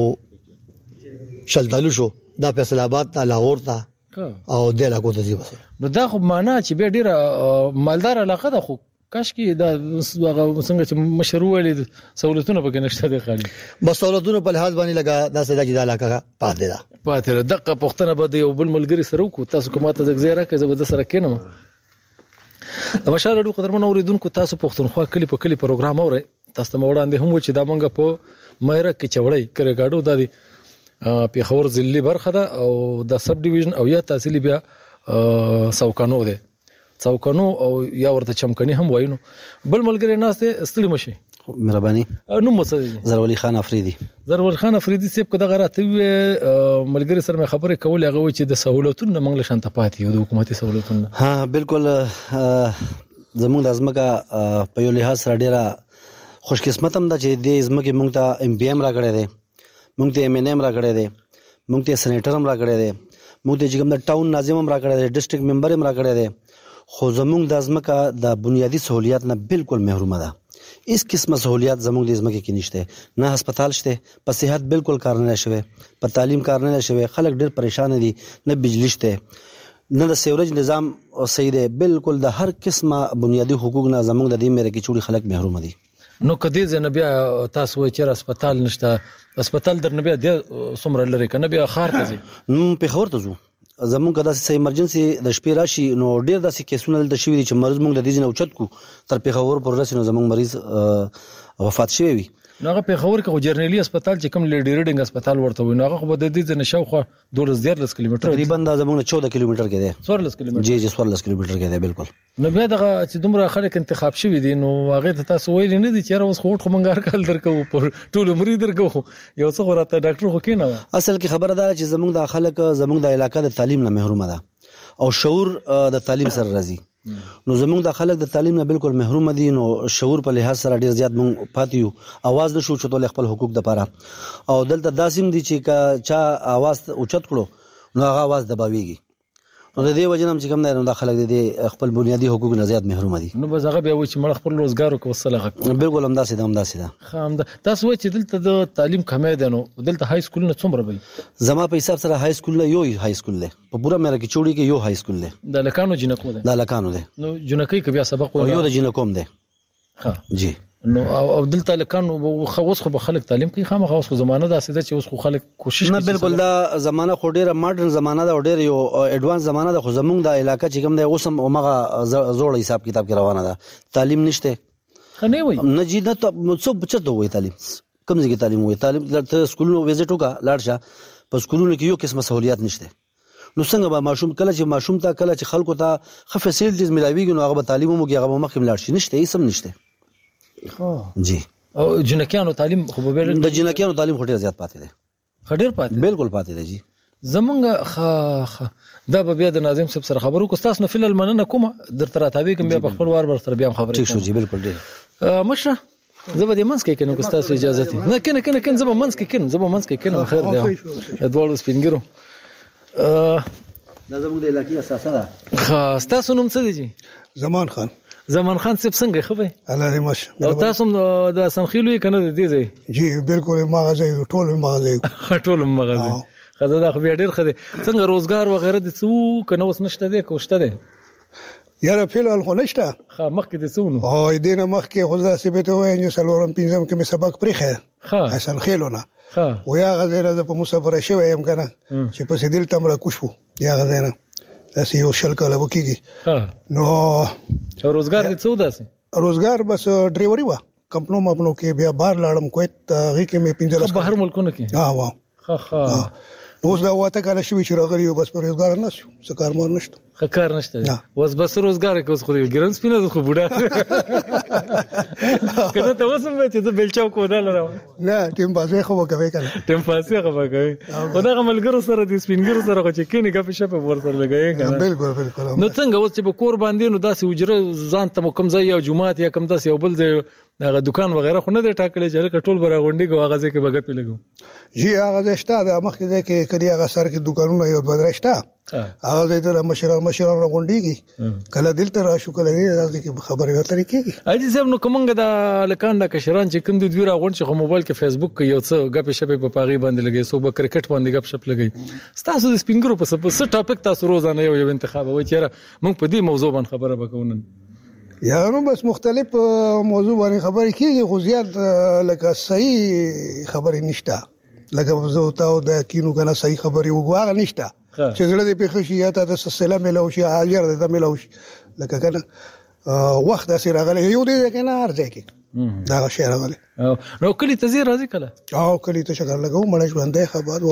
شلدالو شو دا فیصل آباد ته لاهور ته او د علاقو ته دي بس نو دا خو معنا چې به ډیره مالدار علاقه ده خو کاش کې دا څنګه چې مشروع ولې سہولتونه به نشته دي خالي بس سہولتونه په لحاظ باندې لگا دا څه د علاقه پاتې ده پاتې دغه پښتنه به یو بل ملګری سره کو تاسو کومه ته زیاره کې زبر سره کینم د مشال ډو قدرمن اوریدونکو تاسو پښتونخوا کلی په کلی پروګرام اوري تاسو ته وړاندې هم و چې دا مونږ په مایره کې چوړی کړه گاډو د په خبر ځلې برخه ده او د سب ډیویژن او یا تحصیلي بیا سوکانو ده سوکانو او یا ورته چمکني هم وایو بل ملګری ناسته ستړي مشي مهرباني نو مسعود زرولي خان افریدي زرول خان افریدي سیب کده غراته ملګری سره خبره کول هغه چې د سہولتونو منګل شانت پاتې او د حکومتي سہولتونو ها بالکل زموږ د ازمکه په یو لحاظ سره ډیره خوش قسمت هم ده چې د ازمکه مونږ ته ام پی ام را کړی دی مونږ ته ایم ان ایم را کړی دی مونږ ته سېنیټر هم را کړی دی مونږ ته چې کوم د ټاون ناظم هم را کړی دی ډیسټریکټ ممبر هم را کړی دی خو زموږ د ازمکه د بنیادی سہولیات نه بالکل محرومه ده اس قسمه سہولیات زموږ د ازمکه کې نشته نه هسپتال شته په صحت بالکل کار نه شوی په تعلیم کار نه شوی خلک ډېر پریشان دي نه بجلی شته نه د سیورج نظام صحیح دی بالکل د هر قسمه بنیادی حقوق نه زموږ د دې مېره کې چوړي خلک محروم دي نو کدی زنه بیا تاسو وای چې هسپتال نشته هسپتال در نه بیا د سمره لري کنه بیا خار ته ځي نو په خبر ته ځو زمونږ کدا سي ایمرجنسي د شپې راشي نو ډیر داسې کیسونه د شوی چې مریض مونږ د دې نه اوچت کو تر په خبر پر رسنو زمونږ مریض وفات شوی وي نو هغه په خبر کې جرنیلی هسپتال چې کوم لیډی ریډینګ هسپتال ورته وي نو هغه خو د دې نه شاوخوا دولس دیارلس کیلومتر تقریبا د زمونږ چودہ کیلومتر کې دی څوارلس کیلومتر جی جی څوارلس کیلومتر کې دی بالکل نو بیا دغه چې دومره خلک انتخاب شوی دي نو هغه ته تاسو ویل نه دي چې اوس خو ټول منګار کال درکو پر ټول مری درکو یو څه ورته ډاکټر خو کینه اصل کې خبره ده چې زمونږ د خلک زمونږ د علاقې د تعلیم نه محروم ده او شعور د تعلیم سره راځي نو زمونږ د خلک د تعلیم نه بالکل محروم دي نو شعور په لحاظ سره ډیر زیات مونږ پاتیو आवाज نشو چتول خپل حقوق د پاره او دلته داسیم دي چې چا आवाज اوچت کړو نو هغه आवाज دباویږي نو د دې وجنم چې کوم نه نو د خلک د خپل بنیادی حقوق نه زیات محروم دي نو بس هغه بیا و چې مړ خپل روزګار او وسله بالکل همداسې ده همداسې ده خام ده تاسو و چې دلته د تعلیم کمې ده نو دلته های سکول نه څومره وي زما په حساب سره های سکول یو های سکول له په پورا مېره کې چوڑی کې یو های سکول له د لکانو جنکو ده د لکانو ده نو جنکې کې بیا سبق و یو د جنکوم ده ها جی نو او دلته لکانو خو خو خلک تعلیم کوي خامخا اوس خو زمانه داسې ده چې اوس خو خلک کوشش نه بالکل دا زمانه خو ډیره ماډرن زمانه ده او ډیر یو اډوانس زمانه ده خو زمونږ د علاقې چې کوم دی اوس هم هغه زوړ حساب کتاب کې روانه ده تعلیم نشته خنه وي نه جی نه ته څه بچته وي تعلیم کوم ځای کې تعلیم وي تعلیم ته سکولونو ویزټ وکړه لاړ شه په سکولونو کې یو قسمه سہولیات نشته نو څنګه به ماشوم کله چې ماشوم ته کله چې خلکو ته خ فیسیلیټیز ملاويږي نو هغه به تعلیم مو کې هغه مخکې لاړ شي نشته هیڅ هم نشته ها جی او جنکیانو تعلیم خو به د جنکیانو تعلیم خو ډیر زیات پاتې ده خډیر پاتې بالکل پاتې ده جی زمونږ خ خ دا به بیا د ناظم صاحب سره خبرو کو تاسو نه فلل مننه کوم در تر تابع کوم بیا په خپل وار ور سره بیا خبرې ٹھیک شو جی بالکل ډیر مشره زبر دې منځ کې کنه کو تاسو اجازه ته نه کنه کنه کنه زبر منځ کې کنه زبر منځ کې کنه خیر دی ادوړو سپینګرو دا زموږ د علاقې اساسه ده خاص تاسو نوم څه دی جی زمان خان زمان خان صاحب څنګه خو به الله دې مش او تاسو د سنخیلو کنه دی دی جی بالکل مغازه ټول مغازه ټول مغازه خدای دا خو ډیر خدای څنګه روزګار و غیره د څو کنه اوس نشته دی کوشته دی یاره فعل خو نشته خا مخکې د څونو او دې نه مخکې خو دا ثابت وای چې سلورم پنځم کې مې سبق پرې خه حسن خیلونه ها ویا غزه د په مسافر شوی يم کنه چې په سیدل تمره کوشو یا غزه نه تاسو یو شل کاله وکیږي ها نو روزګار دې څو داسې روزګار بس ډرایوري وا کمپنو مپنو کې بیا بار لاړم کویت هغه کې مې پنځه بهر ملکونو کې ها وا ها ها اوس دا واته کله شوی چې راغلی بس پر روزګار نه شو څه کار مور نشته ښه کار نشته اوس بس روزګار کې اوس خو ګرن سپینه خو بوډا کنه ته وسم چې ته بلچاو کو نه لرم نه ټیم بازه خو کوي کنه ټیم بازه خو کوي او دا ملګرو سره د سپینګرو سره چې کینې غف شپ ور سره لګای کنه بالکل بالکل نو څنګه اوس چې به کور باندې نو داسې وجره ځان ته کوم ځای یو جمعات یا کوم داسې یو بل ځای هغه دکان وغیرہ خو نه دی ټاکلې چې کټول برا غونډي کو هغه ځکه بغه په لګو جی هغه شته د مخکې ځکه کړي هغه سر کې دکانونه یو بدرشته هغه د تر مشران مشران غونډيږي کله دلته راشو کله دې خبرې ورته کیږي اجي زم نو کومنګ د لکان د کشران چې کوم د دوی را غونډ چې موبایل کې فیسبوک کې یو څه غپ شپ په پاغي باندې لګي سو به کرکټ باندې غپ شپ لګي تاسو د سپینګرو په څه ټاپک تاسو روزانه یو انتخاب وای چیرې موږ په دې موضوع باندې خبره وکړو یا نو بس مختلف موضوع باندې خبرې کیږي خو زیات لکه صحیح خبرې نشته لکه زه تاسو د کینو کنه صحیح خبرې وګوره نشته چې زړه دې په خشي یا ته سلسله ملو شي حاضر دې ملو شي لکه کنه وخت اسې راغلی یو دې کنه ارځي کې دا شی راغلی نو کلی ته زی راځي کله او کلی ته شکر لګو مړ ژوندې خبر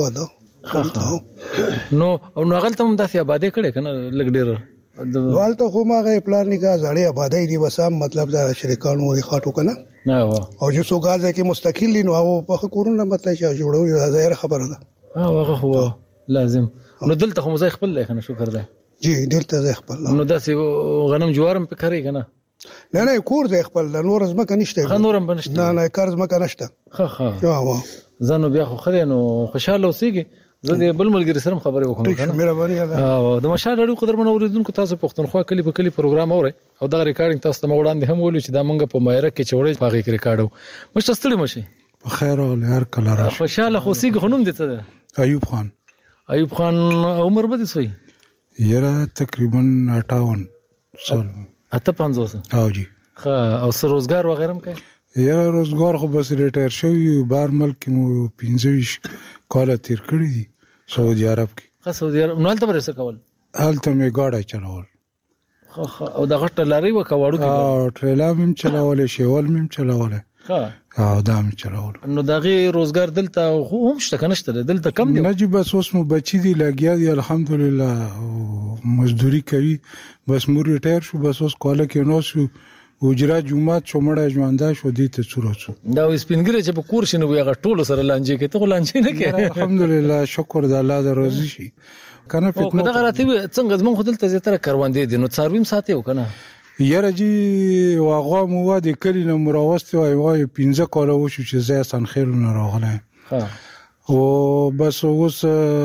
واده نو او نو غلطه هم داسې آبادې کړي کنه لګ ډیر والته خو ماغه پلان نگاه زړې آبادی دی وسام مطلب دا شریکانو دی خاطو کنه نه وا او چې څوګه کې مستقل دي نو او په کورونه مطلب چې جوړو ظاهر خبره ده ها هغه هو لازم نو دلته خو مزای خپل لای کنه شکر ده جی دلته زه خپل نو داسې غنم جوارم په کاری کنه نه نه کور زه خپل نور از مکه نشته خا نورم بنشته نه نه کارز مکه نشته خا خا یا وا زنو بیا خو خره نو خوشاله اوسېږي زه د بل ملګری سره خبرې وکړم کنه مهرباني او د مشال اړو قدرمن اوریدونکو تاسو پښتونخوا کلی په کلی پروګرام اوري او دا ریکارډینګ تاسو ته وړاندې هم ویلو چې دا مونږ په مایره کې چوړې پاغي کې ریکارډو مشت ستړي مشي په خیر او هر کله راشه خوشاله خوسیږي خنوم دي ته ایوب خان ایوب خان عمر به دي سوی یره تقریبا اٹھاون سال اته پنځوس او جی ها او سر روزګار وغیرہ هم کوي یا روزګار خو بس ریټایر شوی بهر ملک مو پنځه ویشت کاله تیر کړي دي سعودي عرب کې. ښه سعودي عرب نو هلته به څه کول؟ هلته مې ګاډی چلول. او د غټ لاري و کواړو کې ټریلا مم چلولې شیول مم چلولې ها او دا مم چلول. نو دغه روزګار دلته هم شته کنه شته دلته کم دی نه جی بس اوس مو بچی دی لګیا دی الحمدلله مزدوري کوي بس مور ریټایر شو بس اوس کاله کې نو شو وجرا جمعات چومړه ژوندای شو دي ته څورو څو دا سپینګری چې په کور شنو هغه ټولو سره لانجې کې ته لانجې نه کې. الحمدلله شکر د الله د روزي شي کنه په خدای غراتی څنګه زمون خدل ته زیاتره کاروان دي نو څارویم ساتي وکنه یاره جی واغه مو د کلی نو مراوست وای وای پنځه کاله وشو چې زه سن خیر نه راغله ها او بس اوس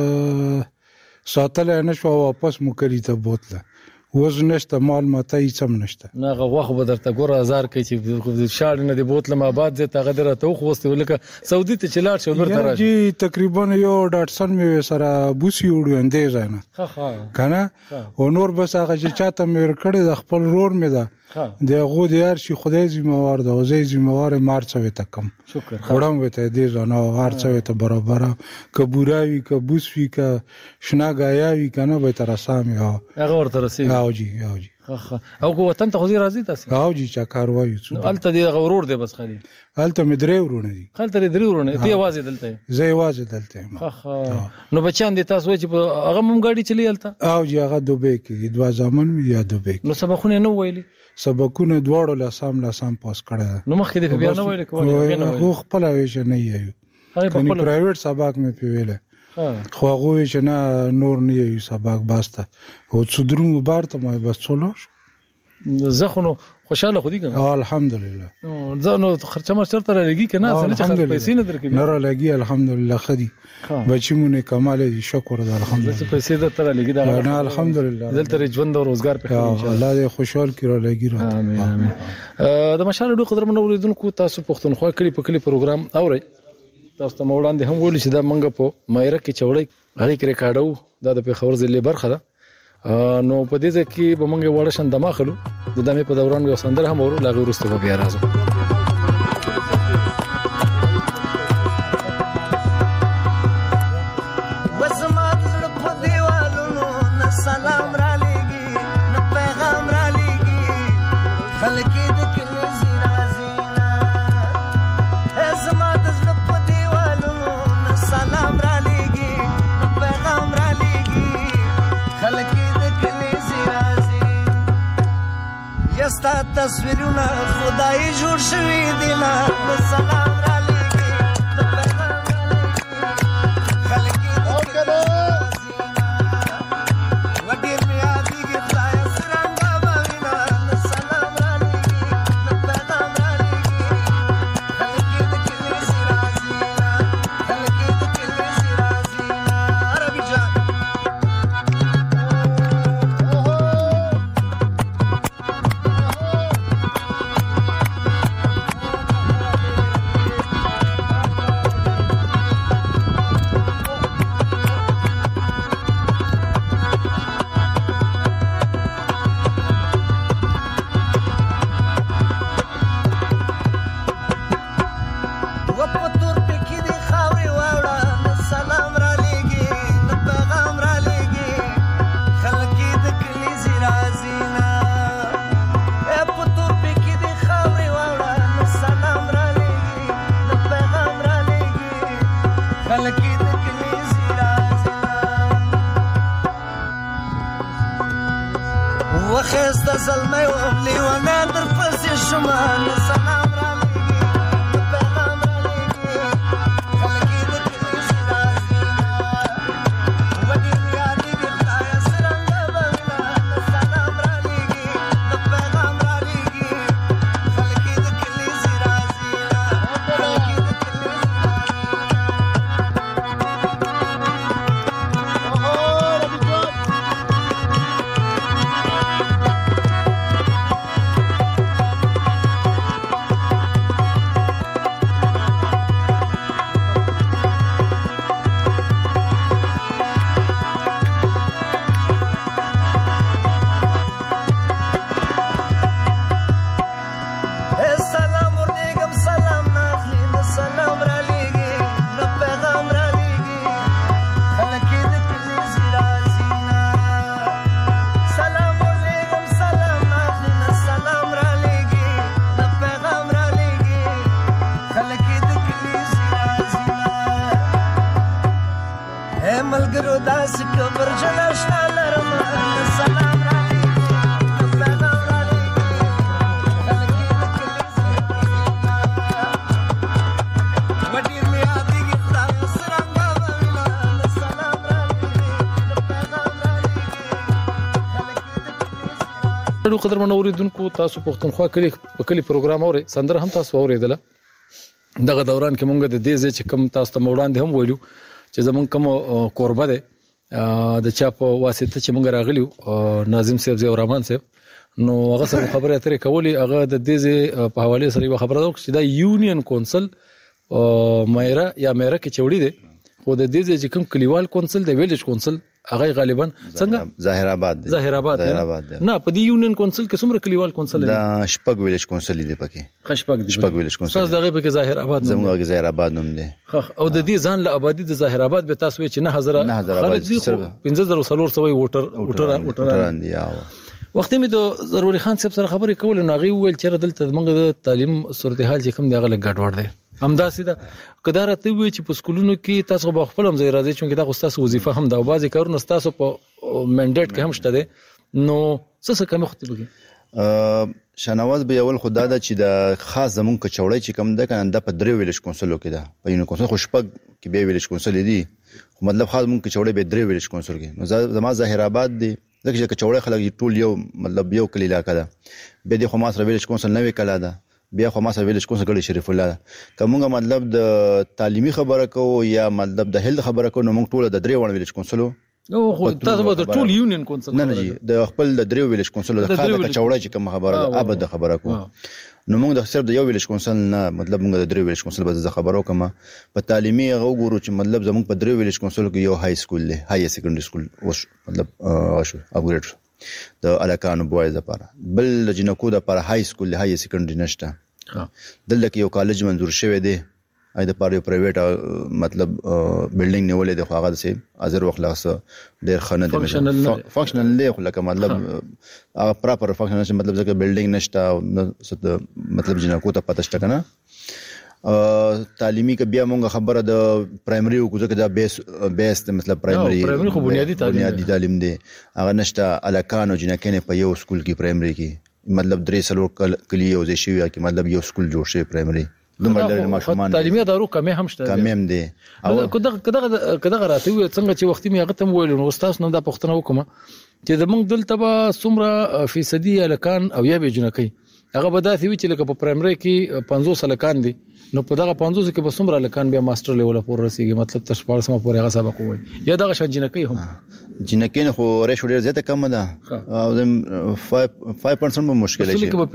ساتل نه شو واپس مو کلی ته بوتله وز نشته مال ماته هیڅ هم نشته نه غوخه به درته ګوره هزار کوي چې شاړ نه دی بوتله ما بعد زه ته غدره ته خو وسته لکه سعودي ته چلاړ شو ورته راځي جی تقریبا یو ډاټسن مې سره بوسي وړو اندې ځای نه ها ها کنه او نور بس هغه چې چاته مې کړی د خپل رور مې ده دغه د هر شي خدای ذمہوار ده او زه ذمہوار مارڅوي ته کم شکر خړم وته دې ځنه هرڅوي ته برابر کبوراوي کبوسوي ک شناګایاوي کنه به تر سامي او هغه ورته رسي او جی او جی او کو وطن ته خو راځي تاسو او جی چا کار وایو څو الته دې غورور دی بس خالي الته مې درې ورونه دي خالته درې ورونه ته आवाज دلته زه आवाज دلته نو بچان دي تاسو چې هغه مم غاډي چلی الته او جی هغه دوبه کې دوا ځامن مې یا دوبه نو سبقونه نه ویلي سبقونه دواړو لاسام لاسام پاس کړه نو مخکې دې بیا نه ویل کوله خو خپل ویش نه یو کني پرایویټ سبق مې پیوله خو هغه چې نه نور نه یو سبق باسته او څودرو مبارته مې بس څولوش زه خو نو خوشاله خو دي کنه الحمدلله زه نو خرچه ما سره تر لګي کنه څنګه چې پیسې نه درکې نه را لګي الحمدلله خدي بچی مونږه کمال دي شکر ده الحمدلله چې پیسې در تر لګي دا نه الحمدلله دلته ژوند او روزګار په خیر الله دې خوشحال کړي را لګي را امين امين د مشال ډو قدر منو ولیدونکو تاسو پښتونخوا کلی په کلی پروګرام اوري تاسو ته وړاندې هم ویل چې دا منګه په مایره کې چوړی غړي کې ریکارډو دا د پیښور ضلع برخه ده نو په دې ځکه کې به موږ وړه شند ماخلو د دمه په دوران یو سندره هم ورو لاغه ورسته بیا راځو ستا تصویرونه خدای جوړ شوی دی نه سلام را لګي د پیغام خلک دې کړه وګي میا دې خدای سرنګ باندې سلام را لګي د پیغام را لګي خلک دې کړه سرازینا خلک دې کړه سرازینا عربي جان وخست زلمه و لیوانه در پس شما سلام را لگی پیغام را لگی خلقی در کلیسی رازینا وگی میادی بخدای سرنگ بغینا سلام را لگی پیغام را لگی خلقی در کلیسی رازینا خلقی در کلیسی رازینا ډېر قدر منوریدونکو تاسو پښتونخوا کلی په کلی پروګرام اوري سندره هم تاسو اوریدله دغه دوران کې مونږ د دې ځای چې کوم تاسو ته وړاندې هم ویلو چې زمونږ کوم قربه ده د چا په واسطه چې مونږ راغلیو ناظم صاحب زیور رحمان صاحب نو هغه سره خبرې اترې کولې هغه د دې ځای په حواله سره یو خبره ده چې دا یونین کونسل مایرا یا مایرا کې چوړی ده خو د دې ځای چې کوم کلیوال کونسل د ویلیج کونسل هغه غالبا څنګه ظاهر آباد دی ظاهر آباد نه په دې یونین کونسل کې څومره کلیوال کونسل دي دا شپږ ویلیج کونسل دي پکې خشپږ دي شپږ ویلیج کونسل تاسو دغه پکې ظاهر آباد زموږ ظاهر آباد نوم دی او د دې ځان له آبادی د ظاهر آباد به تاسو چې نه هزار خلک دي پنځه زره څلور سوه ووټر ووټر ووټران دي وخت می د ضروري خان صاحب سره خبرې کول نو غي ویل چې دلته موږ د تعلیم صورتحال چې کوم دی هغه ګډوډ دی همداسې دا کدارته وی چې په سکولونو کې تاسو به خپل هم ځای راځي چې دا تاسو وظیفه هم دا او بعضی کارونه تاسو په منډیټ کې هم شته دي نو څه څه کوم خطي بږي شناواز به اول خدای دا چې د خاص زمون کې چوړی چې کوم ده کنه د په درې ویلیج کونسلو کې ده په یو کونسل خوشپک کې به ویلیج کونسل دي خو مطلب خاص مون کې چوړی به درې ویلیج کونسل کې نو زما ظاهر آباد دي دغه چې چوړی خلک ټول یو مطلب یو کلی علاقه ده به د خماس ویلیج کونسل نوې کلا ده بیا خو ما سره ویلیج کونسل ګړي شریف الله کومه مطلب د تعلیمي خبره کو یا مطلب د هیلث خبره کو نو موږ ټول د درې وړ ویلیج کونسلو او خو تاسو به د ټول یونین کونسل نه نه جی د خپل د درې ویلیج کونسل د خاطر چوړی چې کوم خبره ابد خبره کو نو موږ د صرف د یو ویلیج کونسل نه مطلب موږ د درې ویلیج کونسل به خبرو کوم په تعلیمي غوګورو چې مطلب زموږ په درې ویلیج کونسل کې یو های سکول دی های سیکنډري سکول اوس مطلب شو اپګریډ د الکانو بوایز لپاره بل د جنکو لپاره های سکول های سیکنډري نشته دلته کې یو کالج منظور شوی دی اې د پاره پرایویټ مطلب بلډینګ نیولې د خواغه سي ازر وخت لاس ډېر خنه دي فنکشنل دی خو لکه مطلب هغه پراپر فنکشنل مطلب ځکه بلډینګ نشته مطلب جنکو ته پته شته کنه تعلیمي کې بیا مونږ خبره د پرایمري او ځکه دا بیس بیس مطلب پرایمري خو بنیادی تعلیم بنیادی تعلیم دی هغه نشته الکانو جنکه په یو سکول کې پرایمري کې مطلب درې سلو کلی یو ځای شوی کې مطلب یو سکول جوړ شوی پرایمري دومره لري ماشومان تعلیمي ادارو کمه هم شته کمه هم دي او کداغه کداغه کداغه راته څنګه چې وخت می هغه تم ویل نو استاد نو دا پښتنه وکم چې د موږ دلته به څومره فیصدي الکان او یا به جنکی هغه به داسې وی چې لکه په پرایمري کې پنځوس الکان دي نو په دغه پنځوس کې به څومره الکان بیا ماستر لیول پورې رسیږي مطلب تر شپږ سم پورې هغه سبق وای یا دغه شان جنکی هم جنکی خو ریشو ډیر زیاته کم ده او پنځه پرسنټ به مشکل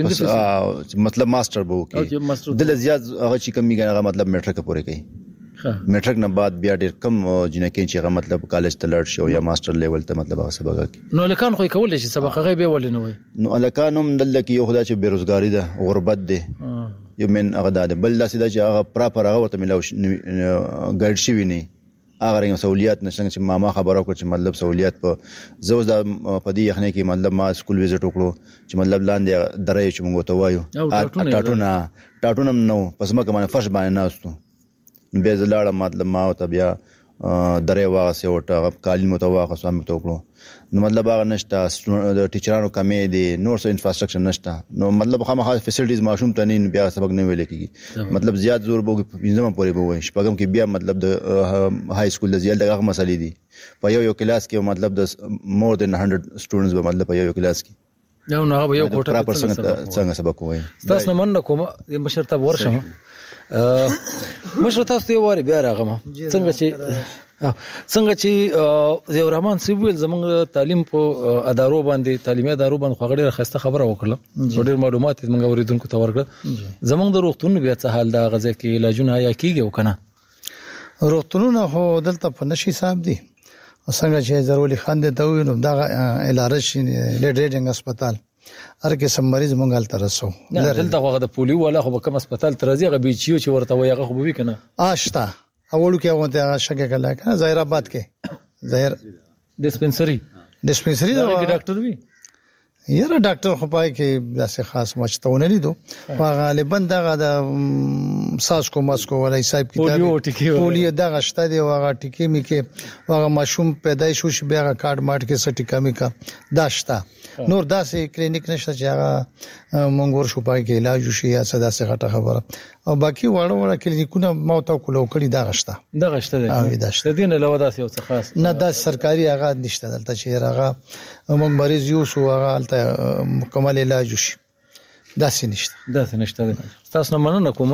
شي مطلب ماستر به وکي دل زیات هغه چې کمی هغه مطلب میټریک پورې کوي میټریک نه بعد بیا ډیر کم جنکی چې هغه مطلب کالج ته لاړ شي یا ماستر لیول ته مطلب هغه سبق کوي نو الکان خو کول شي سبق هغه به ول نه وای نو الکان هم دل کې یو خدای چې بیروزګاری ده غربت ده یو من هغه ده بل داسې ده چې هغه پراپر هغه ورته ملاو ګایډ شي ویني هغه رنګ سہولیات نشته چې ماما خبرو کړ چې مطلب سہولیات په زو د پدی یخنه کې مطلب ما سکول ویزټ وکړو چې مطلب لاندې درې چې موږ ته وایو ټاټونه ټاټونه نو پس ما کومه فرش باندې ناستو به زلاړه مطلب ما او بیا درې واغسه وټه کالین متواخه سم توکړو نو مطلب هغه نشته د ټیچرانو کمې دي نور څه انفراستراکچر نشته نو مطلب خامخا فیسیلیټیز ماشوم ته نه بیا سبق نه ویل کیږي مطلب زیات زور بو پنځم پورې بو شپږم کې بیا مطلب د های سکول د زیات دغه مسلې دي په یو یو کلاس کې مطلب د مور دین one hundred سټوډنټس به مطلب په یو یو کلاس کې یو نه به یو کوټه څنګه سبق وایي تاسو نه من کوم مشرته ورشم مشر تاسو ته واره بیا راغم څنګه چې څنګه چې زیور رحمان سیویل زموږ تعلیم په ادارو باندې تعلیمي ادارو باندې خوغړې خسته خبره وکړه ډېر معلومات موږ اوریدونکو ته ورکړه زموږ د روغتون بیا څه حال دا غزه کې علاجونه یا کیږي وکنه روغتونونه هو دلته په نشي صاحب دي څنګه چې ضروري خان دې ته وینم دا الارش لیډریډنګ هسپتال هر کیسه مریض مونږ هلته رسو دلته هغه د پولیو ولا خو کوم هسپتال ترازی غو بیچیو چې ورته وي هغه خو به کنه آشتا اولو کې هغه ته شګه کله کنه ظاهر آباد کې ظاهر ډیسپنسری ډیسپنسری دا ډاکټر وی یاره ډاکټر خو پای کې داسې خاص مچتهونه لیدو غالبا دغه د ساسکو ماسکو ولای صاحب کتاب پولیو دغه شته دی هغه ټیکې می کې هغه ماشوم پیدایش شو بیا کارت مارت کې سټی کمی کا داشتا نور داسې کلینیک نشته چې هغه مونږ ورشو پای کې علاج شي یا څه داسې غټه خبره او باقي وړو وړو کلینیکونه مو تا کولو کړی دغه شته دغه شته دی د دین له ودا سي او څه خاص نه د سرکاري هغه نشته دلته چې هغه مونږ مریض یو سو هغه مکمل علاج وشي داسې نشته داسې نشته تاسو نه مننه کوم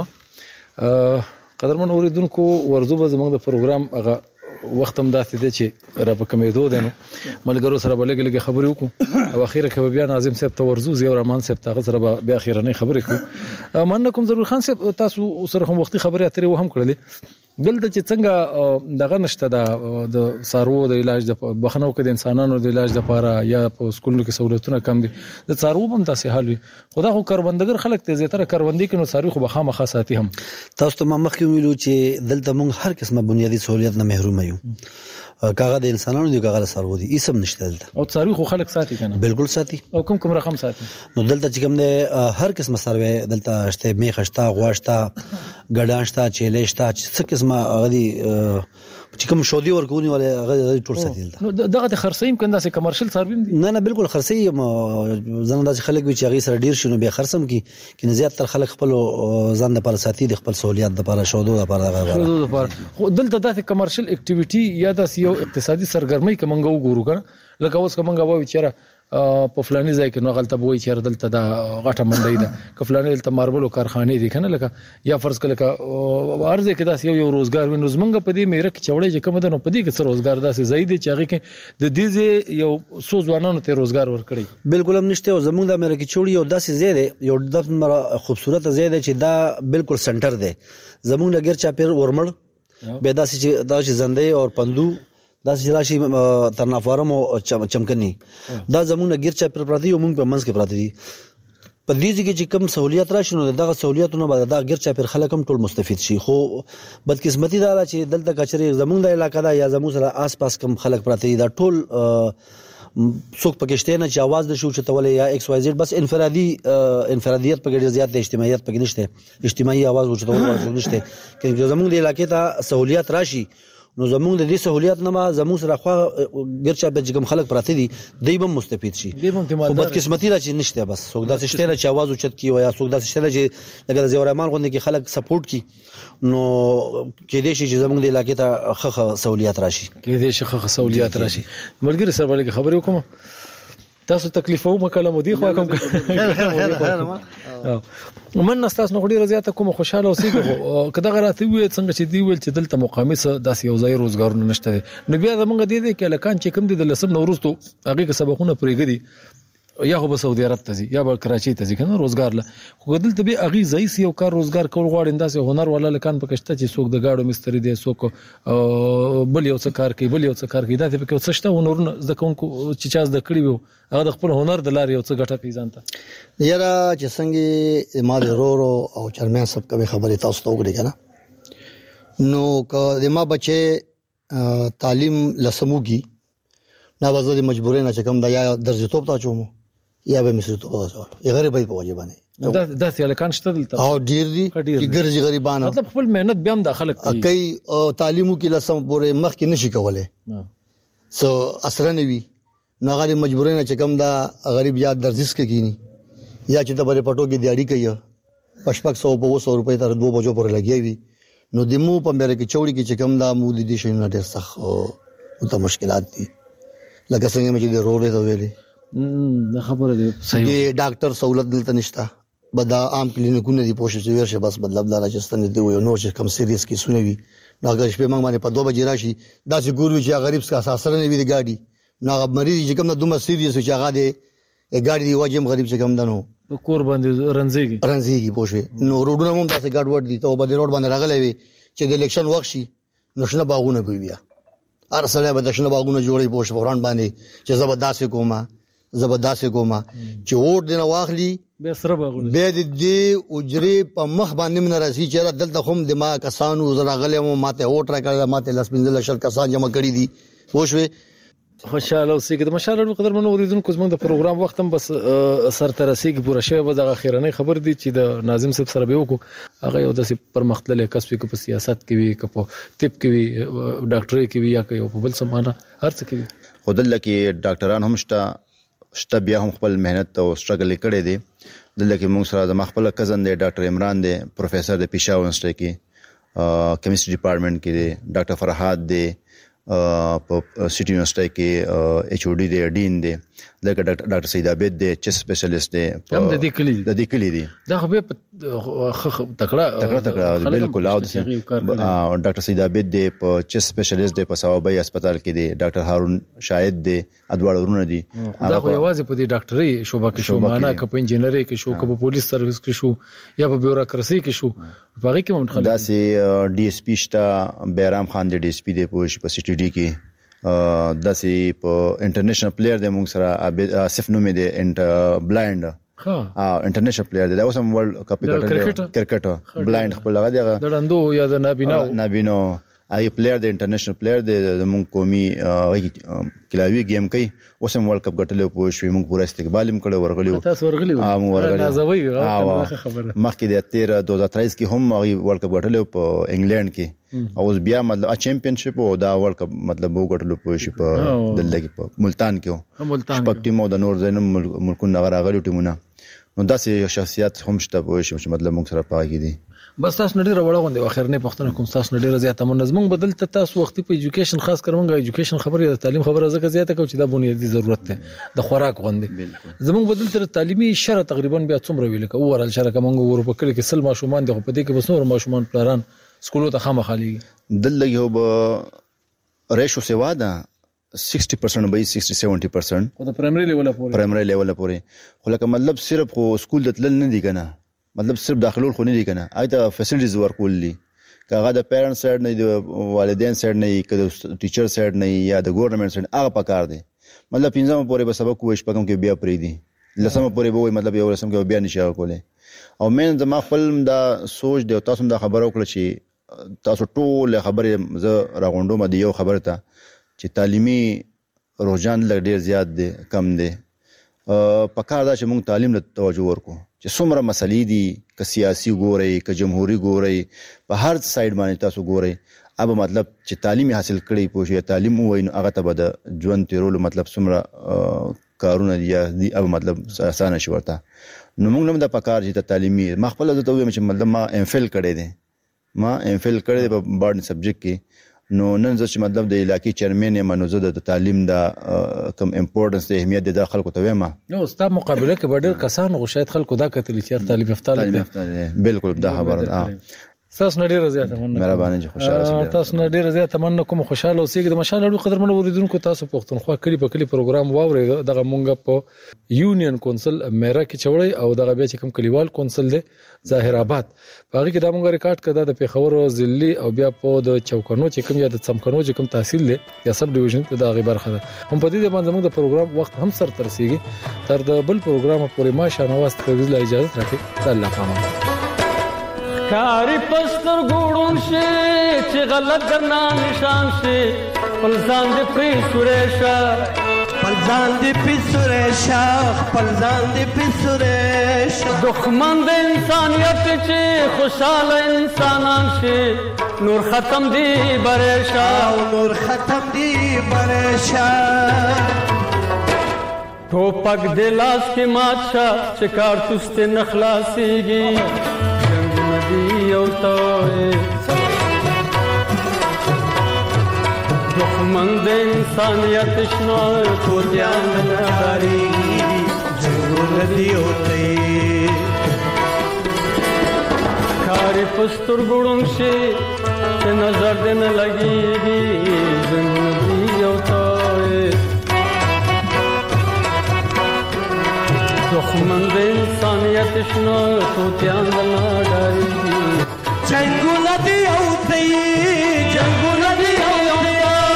قدرمن اوریدونکو ورزو به زموږ د پروګرام هغه وخت هم داسې دی چې را په کمیدو دی نو ملګرو سره به لږ لږ خبرې وکړو او اخیره کې به بیا ناظم صاحب ته ورزو زه او رحمان صاحب ته هغه سره به بیا اخیرنۍ خبرې کړو مننه کوم ضرور خان صاحب تاسو سره هم وختي خبرې اترې هم کړلې دلته چې څنګه دغه نشته د څاروو د علاج د بخنو کې د انسانانو د علاج لپاره یا په سکولونو کې سہولتونه کم دي د څاروو هم تاسو حال وي خدا خو کروندګر خلک ته زیاتره کروندې کې نو څاروي خو بخا مخه ساتي هم تاسو ته مخکې ویلو چې دلته موږ هر قسمه بنیادی سہولیت نه محروم یو کاغه د انسانانو دی کاغه څاروو دي اسم نشته دلته او څاروي خو خلک ساتي کنه بالکل ساتي او کوم کوم رقم ساتي نو دلته چې کوم دی هر قسمه څاروي دلته شته میخشتا غوښتا ګډانشتا چیلېشتا څه قسمه غدي چې کوم شودي ورکونی ولې هغه ټول ساتي نو دغه د خرڅیم کنده سه کمرشل څاروي دي نه نه بالکل خرڅي زنه داسې خلک وي چې هغه سره ډیر شنو به خرڅم کی کې زیات تر خلک خپل ځان لپاره ساتي د خپل سہولیت لپاره شودو لپاره شودو لپاره خو دلته داسې کمرشل اکټیویټي یا داسې یو اقتصادي سرګرمي کومنګ وګورو کنه لکه اوس کومنګ وایي چې په فلاني ځای کې نو غلطه وایي چې دلته دا غټه منډي ده ک فلاني دلته ماربلو کارخانه دي کنه لکه یا فرض کله ک ارزه کې داسې یو روزګار وینو زمنګ په دې میره کې چوړې چې کوم ده نو په دې کې څه روزګار داسې زید چې هغه کې د دې یو سو ځوانانو ته روزګار ورکړي بالکل هم نشته او زمونږ د میره کې چوړې یو داسې زید یو د خوبصورت زید چې دا بالکل سنټر ده زمونږ لګر چا پیر ورمړ به داسې چې داسې زنده او پندو دا چې راشي ترنافارم او چمکني دا زمونږ ګرچا پر پراتی او موږ په منځ کې پراتی دي په دې کې چې کم سہولیت راشي نو دغه سہولیتونه به دا ګرچا پر خلک هم ټول مستفید شي خو بدقسمتي دا چې دلته کچري زمونږ د علاقې دا یا زموږ سره آس پاس کم خلک پراتی دا ټول څوک پکشته نه چې आवाज د شو چې تولې یا ایکس وای زد بس انفرادي انفرادیت په ګډه زیات اجتماعیت په نشته اجتماعي आवाज او چې تولې نشته چې زمونږ د علاقې ته سہولیت راشي نو زمونږ د دې سہولیت نه ما زموږ سره خو ګرچا به کوم خلک پراته دي دوی به مستفید شي خو بدقسمتي را چې نشته بس څوک داسې شته چې आवाज اوچت کی یا څوک داسې شته چې لکه زیور رحمان غوندي کې خلک سپورټ کی نو کې دې شي چې زمونږ د علاقې ته خخه سہولیت راشي کې دې شي خخه سہولیت راشي ملګری سره باندې خبرې وکم تاسو تکلیفو مکلم ودی خو کوم ومن نستاس نو ډیره زیاته کوم خوشاله اوسېږي کدا غراته وي څنګه چې دی ویل چې دلته مقامي څه داسې یو ځای روزګارونه نشته نو بیا زمونږ دی دی کې لکان چې کوم دي د لسم نوروز ته هغه کې سبقونه پرېګدي یا خو به سعودي عرب ته ځي یا به کراچي ته ځي کنه روزګار له خو دلته به اغي ځای سی یو کار روزګار کول غواړي انداسه هنر ولا لکان پکشته چې څوک د گاډو مستری دی څوک بل یو څه کار کوي بل یو څه کار کوي دا ته کې څه شته هنرونه ځکه چې چا د کړی وو هغه د خپل هنر د لارې یو څه ګټه پیژانته یاره چې څنګه مال رورو او چرمن سب کوي خبرې تاسو ته وګړي کنه نو که ما بچي تعلیم لسموږي نه وځي مجبورې نه چې کوم دا یا درځي توپ تا چومو یا به مصر ته وځو یې غریبای په واجبانه دا د سیالکان شته دلته او ډیر دي چې ګرځي غریبانه مطلب خپل مهنت بیا هم داخله کوي کوي او تعلیمو کې لسم پورې مخ کې نشي کولای سو اثر نه وي نو غریب مجبورې نه چې کوم دا غریب یا درځس کې کینی یا چې د بل پټو کې دیاړي کوي پښپک سو په سو روپۍ تر دوه بجو پورې لګي وي نو د مو په مېره کې چوړي کې چې کوم دا مو د دې شي نه ډېر سخت او ته مشکلات دي لکه څنګه چې د روړې ته ویلي دا خبره دی صحیح ډاکټر سہولت دلته نشته بدا عام کلینیکونه دي پوښتنه چې ورشه بس مطلب دا چې ستنه دی یو نو چې کم سیریس کې سنوي نو اگر شپه موږ باندې په دوه بجې راشي دا چې ګورو چې غریب څخه اساس نه وي د گاډي نو مریض چې کوم دومره سیریس چې هغه دی ګاډي دی واجب غریب چې کوم دنو کور باندې رنځيږي رنځيږي پوښي نو روډونه هم تاسو ګاډ وډ دي ته په دې روډ باندې راغلي وي چې د الیکشن وخت شي نشنه باغونه کوي بیا ار سره به د شنه باغونه جوړي پوښ فوران باندې چې زبردست کومه زبردست کومه چې ووټ دینه واخلي به سره باغونه به دې اجرې په مخ باندې من راځي چې دلته هم د ما کسانو زراغله مو ماته ووټ راکړه ماته لاس پنځل شل کسان جمع کړي دي پوښوي خوشاله اوسئ د مشال قدر منو اوریدونکو زموږ د پروګرام وخت هم بس سر تر رسیدي پوره شوی به د اخیرنۍ خبر دي چې د ناظم صاحب سره به وکړو هغه یو د پرمختللې کسب کې په سیاست کې وي که په طب کې وي ډاکټري کې وي یا که په بل سمانه هر څه کې وي خودل کې ډاکټران هم شته شته بیا هم خپل مهنت او سټرګل کړي دي دلته کې موږ سره د مخبل کزن دی ډاکټر عمران دی پروفیسور د پیشاور یونیورسيټي کې کیمستري ډپارټمنټ کې دی ډاکټر فرحات دی په سټي یونیورسيټي کې ایچ او ډي دی ډین دی لکه ډاکټر سید عابد دی چیس سپیشلیست دی هم د دې کلی د دې کلی دی دا خو به تکړه تکړه تکړه بالکل او ډاکټر سید عابد دی په چیس سپیشلیست دی په ثوابي هسپتال کې دی ډاکټر هارون شاهد دی ادوار ورونه دي دا خو یوازې په دې ډاکټري شوبه کې شو معنا که په انجینری کې شو که په پولیس سرویس کې شو یا په بیوروکراسي کې شو په هغه کې مونږ خلک دا سي ډي اس پی شتا بیرام خان دی ډي اس پی دی په سټي ډي کې دا سي په انټرنیشنل پلیئر دی مونږ سره آصف نومې دی انټ بلایند ها انټرنیشنل پلیئر دی دا اوس هم ورلد کپ کې کرکټ بلایند خپل هغه دی د ډندو یا د نابینا نابینو ای پلیئر دی انټرنیشنل پلیئر دی د مونږ قومي کلاوي گیم کوي اوس هم ورلد کپ ګټلې په شوي مونږ پوره استقبال هم کړو ورغلیو تاسو ورغلیو ها مونږ ورغلیو خبره مخکې د تیر دو هزار تیئیس کې هم ورلد کپ ګټلې په انګلند کې او اوس بیا مطلب چمپionship او دا ورلد کپ مطلب وګټلو په شي په دلته کې په ملتان کې ملتان شپږ ټیمو د نور زینم ملکونو راغلي ټیمونه نو داسې شخصیت هم شته په شي چې مطلب موږ سره پاګې دي بس تاسو نډیر وړه غونډه اخر نه پښتنه کوم تاسو نډیر زیاته منظم بدل ته تاسو وختي په ایجوکیشن خاص کړمږه ایجوکیشن خبره د تعلیم خبره زکه زیاته کو چې دا بنیادی ضرورت ده د خوراک غونډه زموږ بدل تر تعلیمي شره تقریبا بیا څومره ویل کو ورل شره کومه ورو په کلی کې سل ماشومان دغه په دې کې بسنور ماشومان پلاران سکولو ته خامہ خالي دل یو به ریشو سیوا ده sixty percent به sixty seventy percent خو د پرایمري لیول پورې پرایمري لیول پورې خو لکه مطلب صرف خو سکول د تلل نه دی کنه مطلب صرف داخلول خو نه دي کنه اته فیسیلیټیز ورکول دي کاغه د پیرنټ سایډ نه دی والدین سایډ نه کده ټیچر سایډ نه یا د ګورنمنت سایډ هغه پکار دي مطلب پنځم پورې به سبق وښ پکم کې بیا پرې دي لسم پورې به وي مطلب یو لسم کې بیا نشي کولای او مین د ما خپل دا سوچ دی تاسو دا خبره وکړه چې تاسو ټول خبره ز راغونډو مده یو خبره ته چې تعلیمي رجحان لږ ډیر زیات دی کم دی پکار دا چې موږ تعلیم ته توجه ورکو چې څومره مسلې دي ک سیاسي ګوري ک جمهوریت ګوري په هر سایډ باندې تاسو ګوري اب مطلب چې تعلیم حاصل کړي پوښي تعلیم وای نو هغه ته به د ژوند تیرولو مطلب څومره کارونه دي اب مطلب اسانه شي ورته نو موږ هم د پکار چې تعلیمي ما خپل د توې چې مطلب ما ام فل کړی دي ما ام فل کړی په باډن سبجیکټ کې نو نن چې مطلب د علاقې چیرمن یم نو زه د تعلیم د کم امپورټنس د اهمیت د خلکو ته وایم نو ستاسو مقابله کې ډېر کسان غو شاید خلکو دا کتل چې تعلیم یافته بالکل دا خبره تاسو نډیر زیاته مننه مهرباني چې خوشاله تاسو نډیر زیاته مننه کوم خوشاله اوسئ د مشال اړو قدر منو وریدونکو تاسو پښتونخوا کلی په کلی پروګرام واوري دغه مونږه په یونین کونسل میرا کې چوړی او دغه بیا چې کوم کلیوال کونسل دی ظاهر آباد باغی کې دا مونږه ریکارډ کړه د پیښور ضلعي او بیا په د چوکانو چې کوم یا د څمکنو چې کوم تحصیل دی یا سب ډیویژن د غي برخه ده هم په دې باندې موږ د پروګرام وخت هم سر ترسيږي تر د بل پروګرام پورې ما شانواز ته د اجازه راکړي الله پامه کاری پستر ګوډون شي چې غلط کرنا نشان شي پلزان دې پری سورېشا پلزان دې پری سورېشا پلزان دې پری سورېشا دښمن د انسانيت چې خوشاله انسانان شي نور ختم دی برېشا نور ختم دی برېشا ټوپک د لاس کې ماچا چې کارتوس ته نخلاصيږي یو توي دښمن د انسانيت شنو کو ځان لري جنون دی اوته کاری پستر ګړون شي چې نظر دې نه لګيږي جنون دی اوته دښمن د انسانيت شنو کو ځان لري جنگونه دی اوته جنگونه دی اوته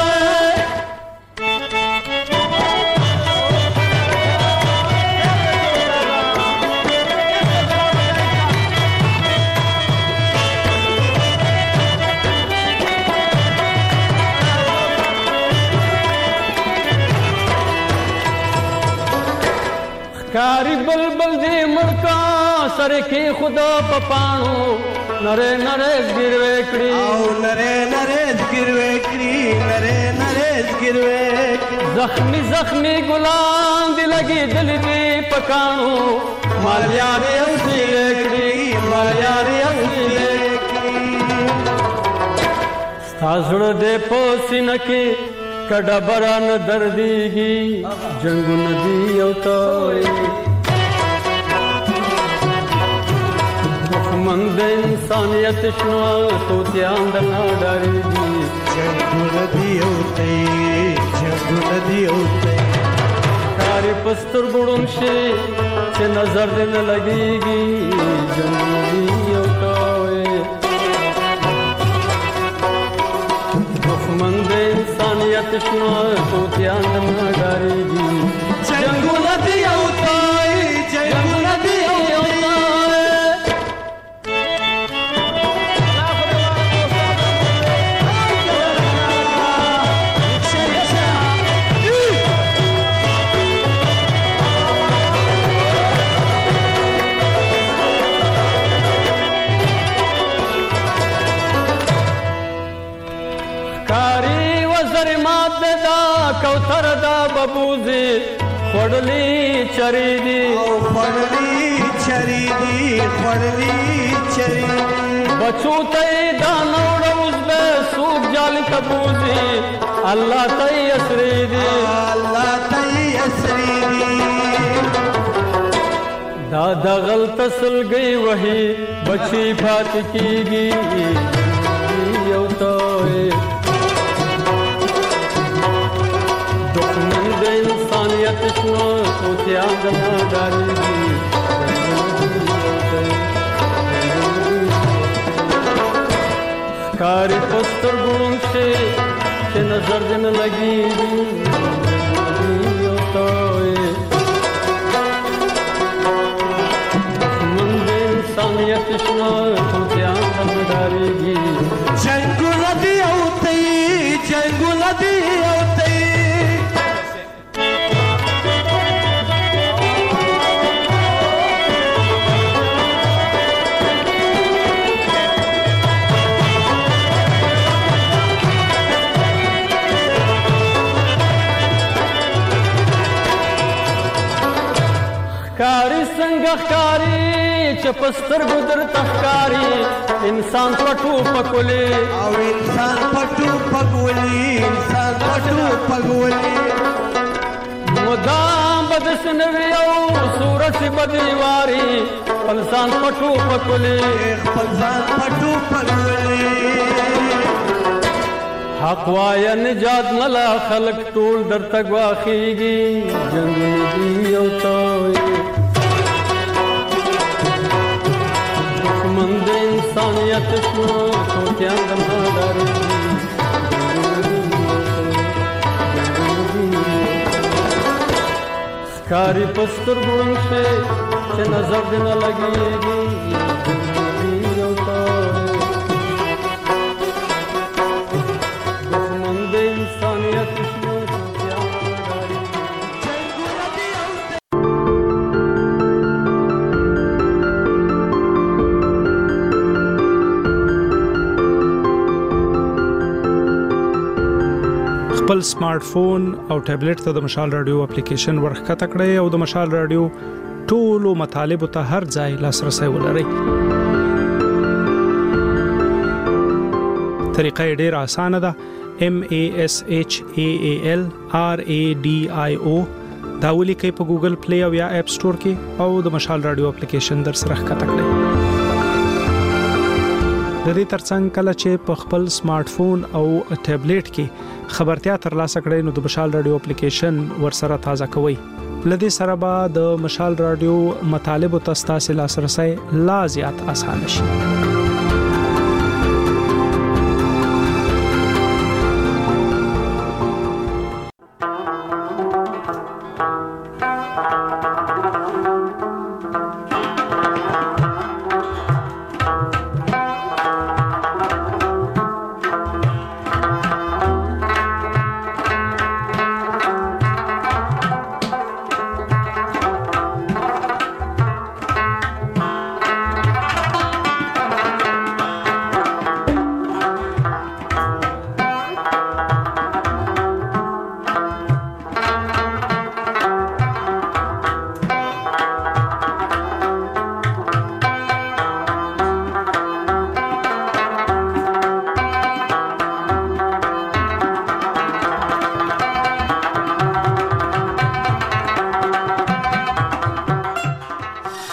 کاری بلبل دی مړکا سره کې خدا پپانو نره نره ګروي کړی او نره نره ګروي کړی نره نره ګروي زخمی زخمی ګلان دی لګي دل دی پکانو مال یار اوسې کړی مال یار اوسې کړی ستا ستاسړه دې په سینه کې کډه بران درديږي جنگونه دی او توي دښمن د انسانيت شنو توتيان د ناډاريږي جنگونه دی او توي جنگونه دی او توي کاری پستر ګړون شي چې نظر دې نه لګيږي جنگونه دی او توي دښمن د انسانيت شنو توتيان د ناډاريږي جنگونه دی او توي جنگونه دی او کوثر دا ببوزي خړلې چری دي او خړلې چری دي خړلې چری بچو ته دا نوړ اوس به سوق جال کبوزي الله ته اسري دي الله ته اسري دي دا د غلط سلګي وਹੀ بچي فات کیږي یو ته انسانیت شنو توتيان د ناډاريږي کاری پستر ګون شي چې نظر دې نه لګيږي یو توي من د انسانیت شنو توتيان د ناډاريږي جنگونه دی او توي جنگونه دی او توي کاری څنګه کاری چې پستر ګدر تخکاری انسان پټو پکولي او انسان پټو پکولي انسان پټو پکولي مدام بدسنوي او صورت بدیواری انسان پټو پکولي انسان پټو پکولي حق وای نجات ملا خلق ټول درته غواخيږي جنگونه دی او توي دښمن د انسانيت شنو توتيان د ناډاريږي کاری پستر ګون شي چې نظر دې نه لګيږي یو توي دښمن د انسانيت شنو توتيان د ناډاريږي خپل سمارټ فون او ټابلیټ ته د مشال رادیو اپلیکیشن ورخکته کړئ او د مشال رادیو ټولو مطالبه ته هر ځای لاسرسي ولرئ. طریقه ډیره اسانه ده. M A S H A A L R A D I O دا ولیکئ په ګوګل پلی او یا اپ سٹور کې او د مشال رادیو اپلیکیشن در سره ښکته کړئ. د دې ترڅنګ کله چې په خپل سمارټ فون او ټابلیټ کې خبرتیا ترلاسه کړئ نو د مشال رادیو اپلیکیشن ورسره تازه کوئ. لدې سره به د مشال رادیو مطالب او تاسو لاسرسي لا زیات اسانه شي.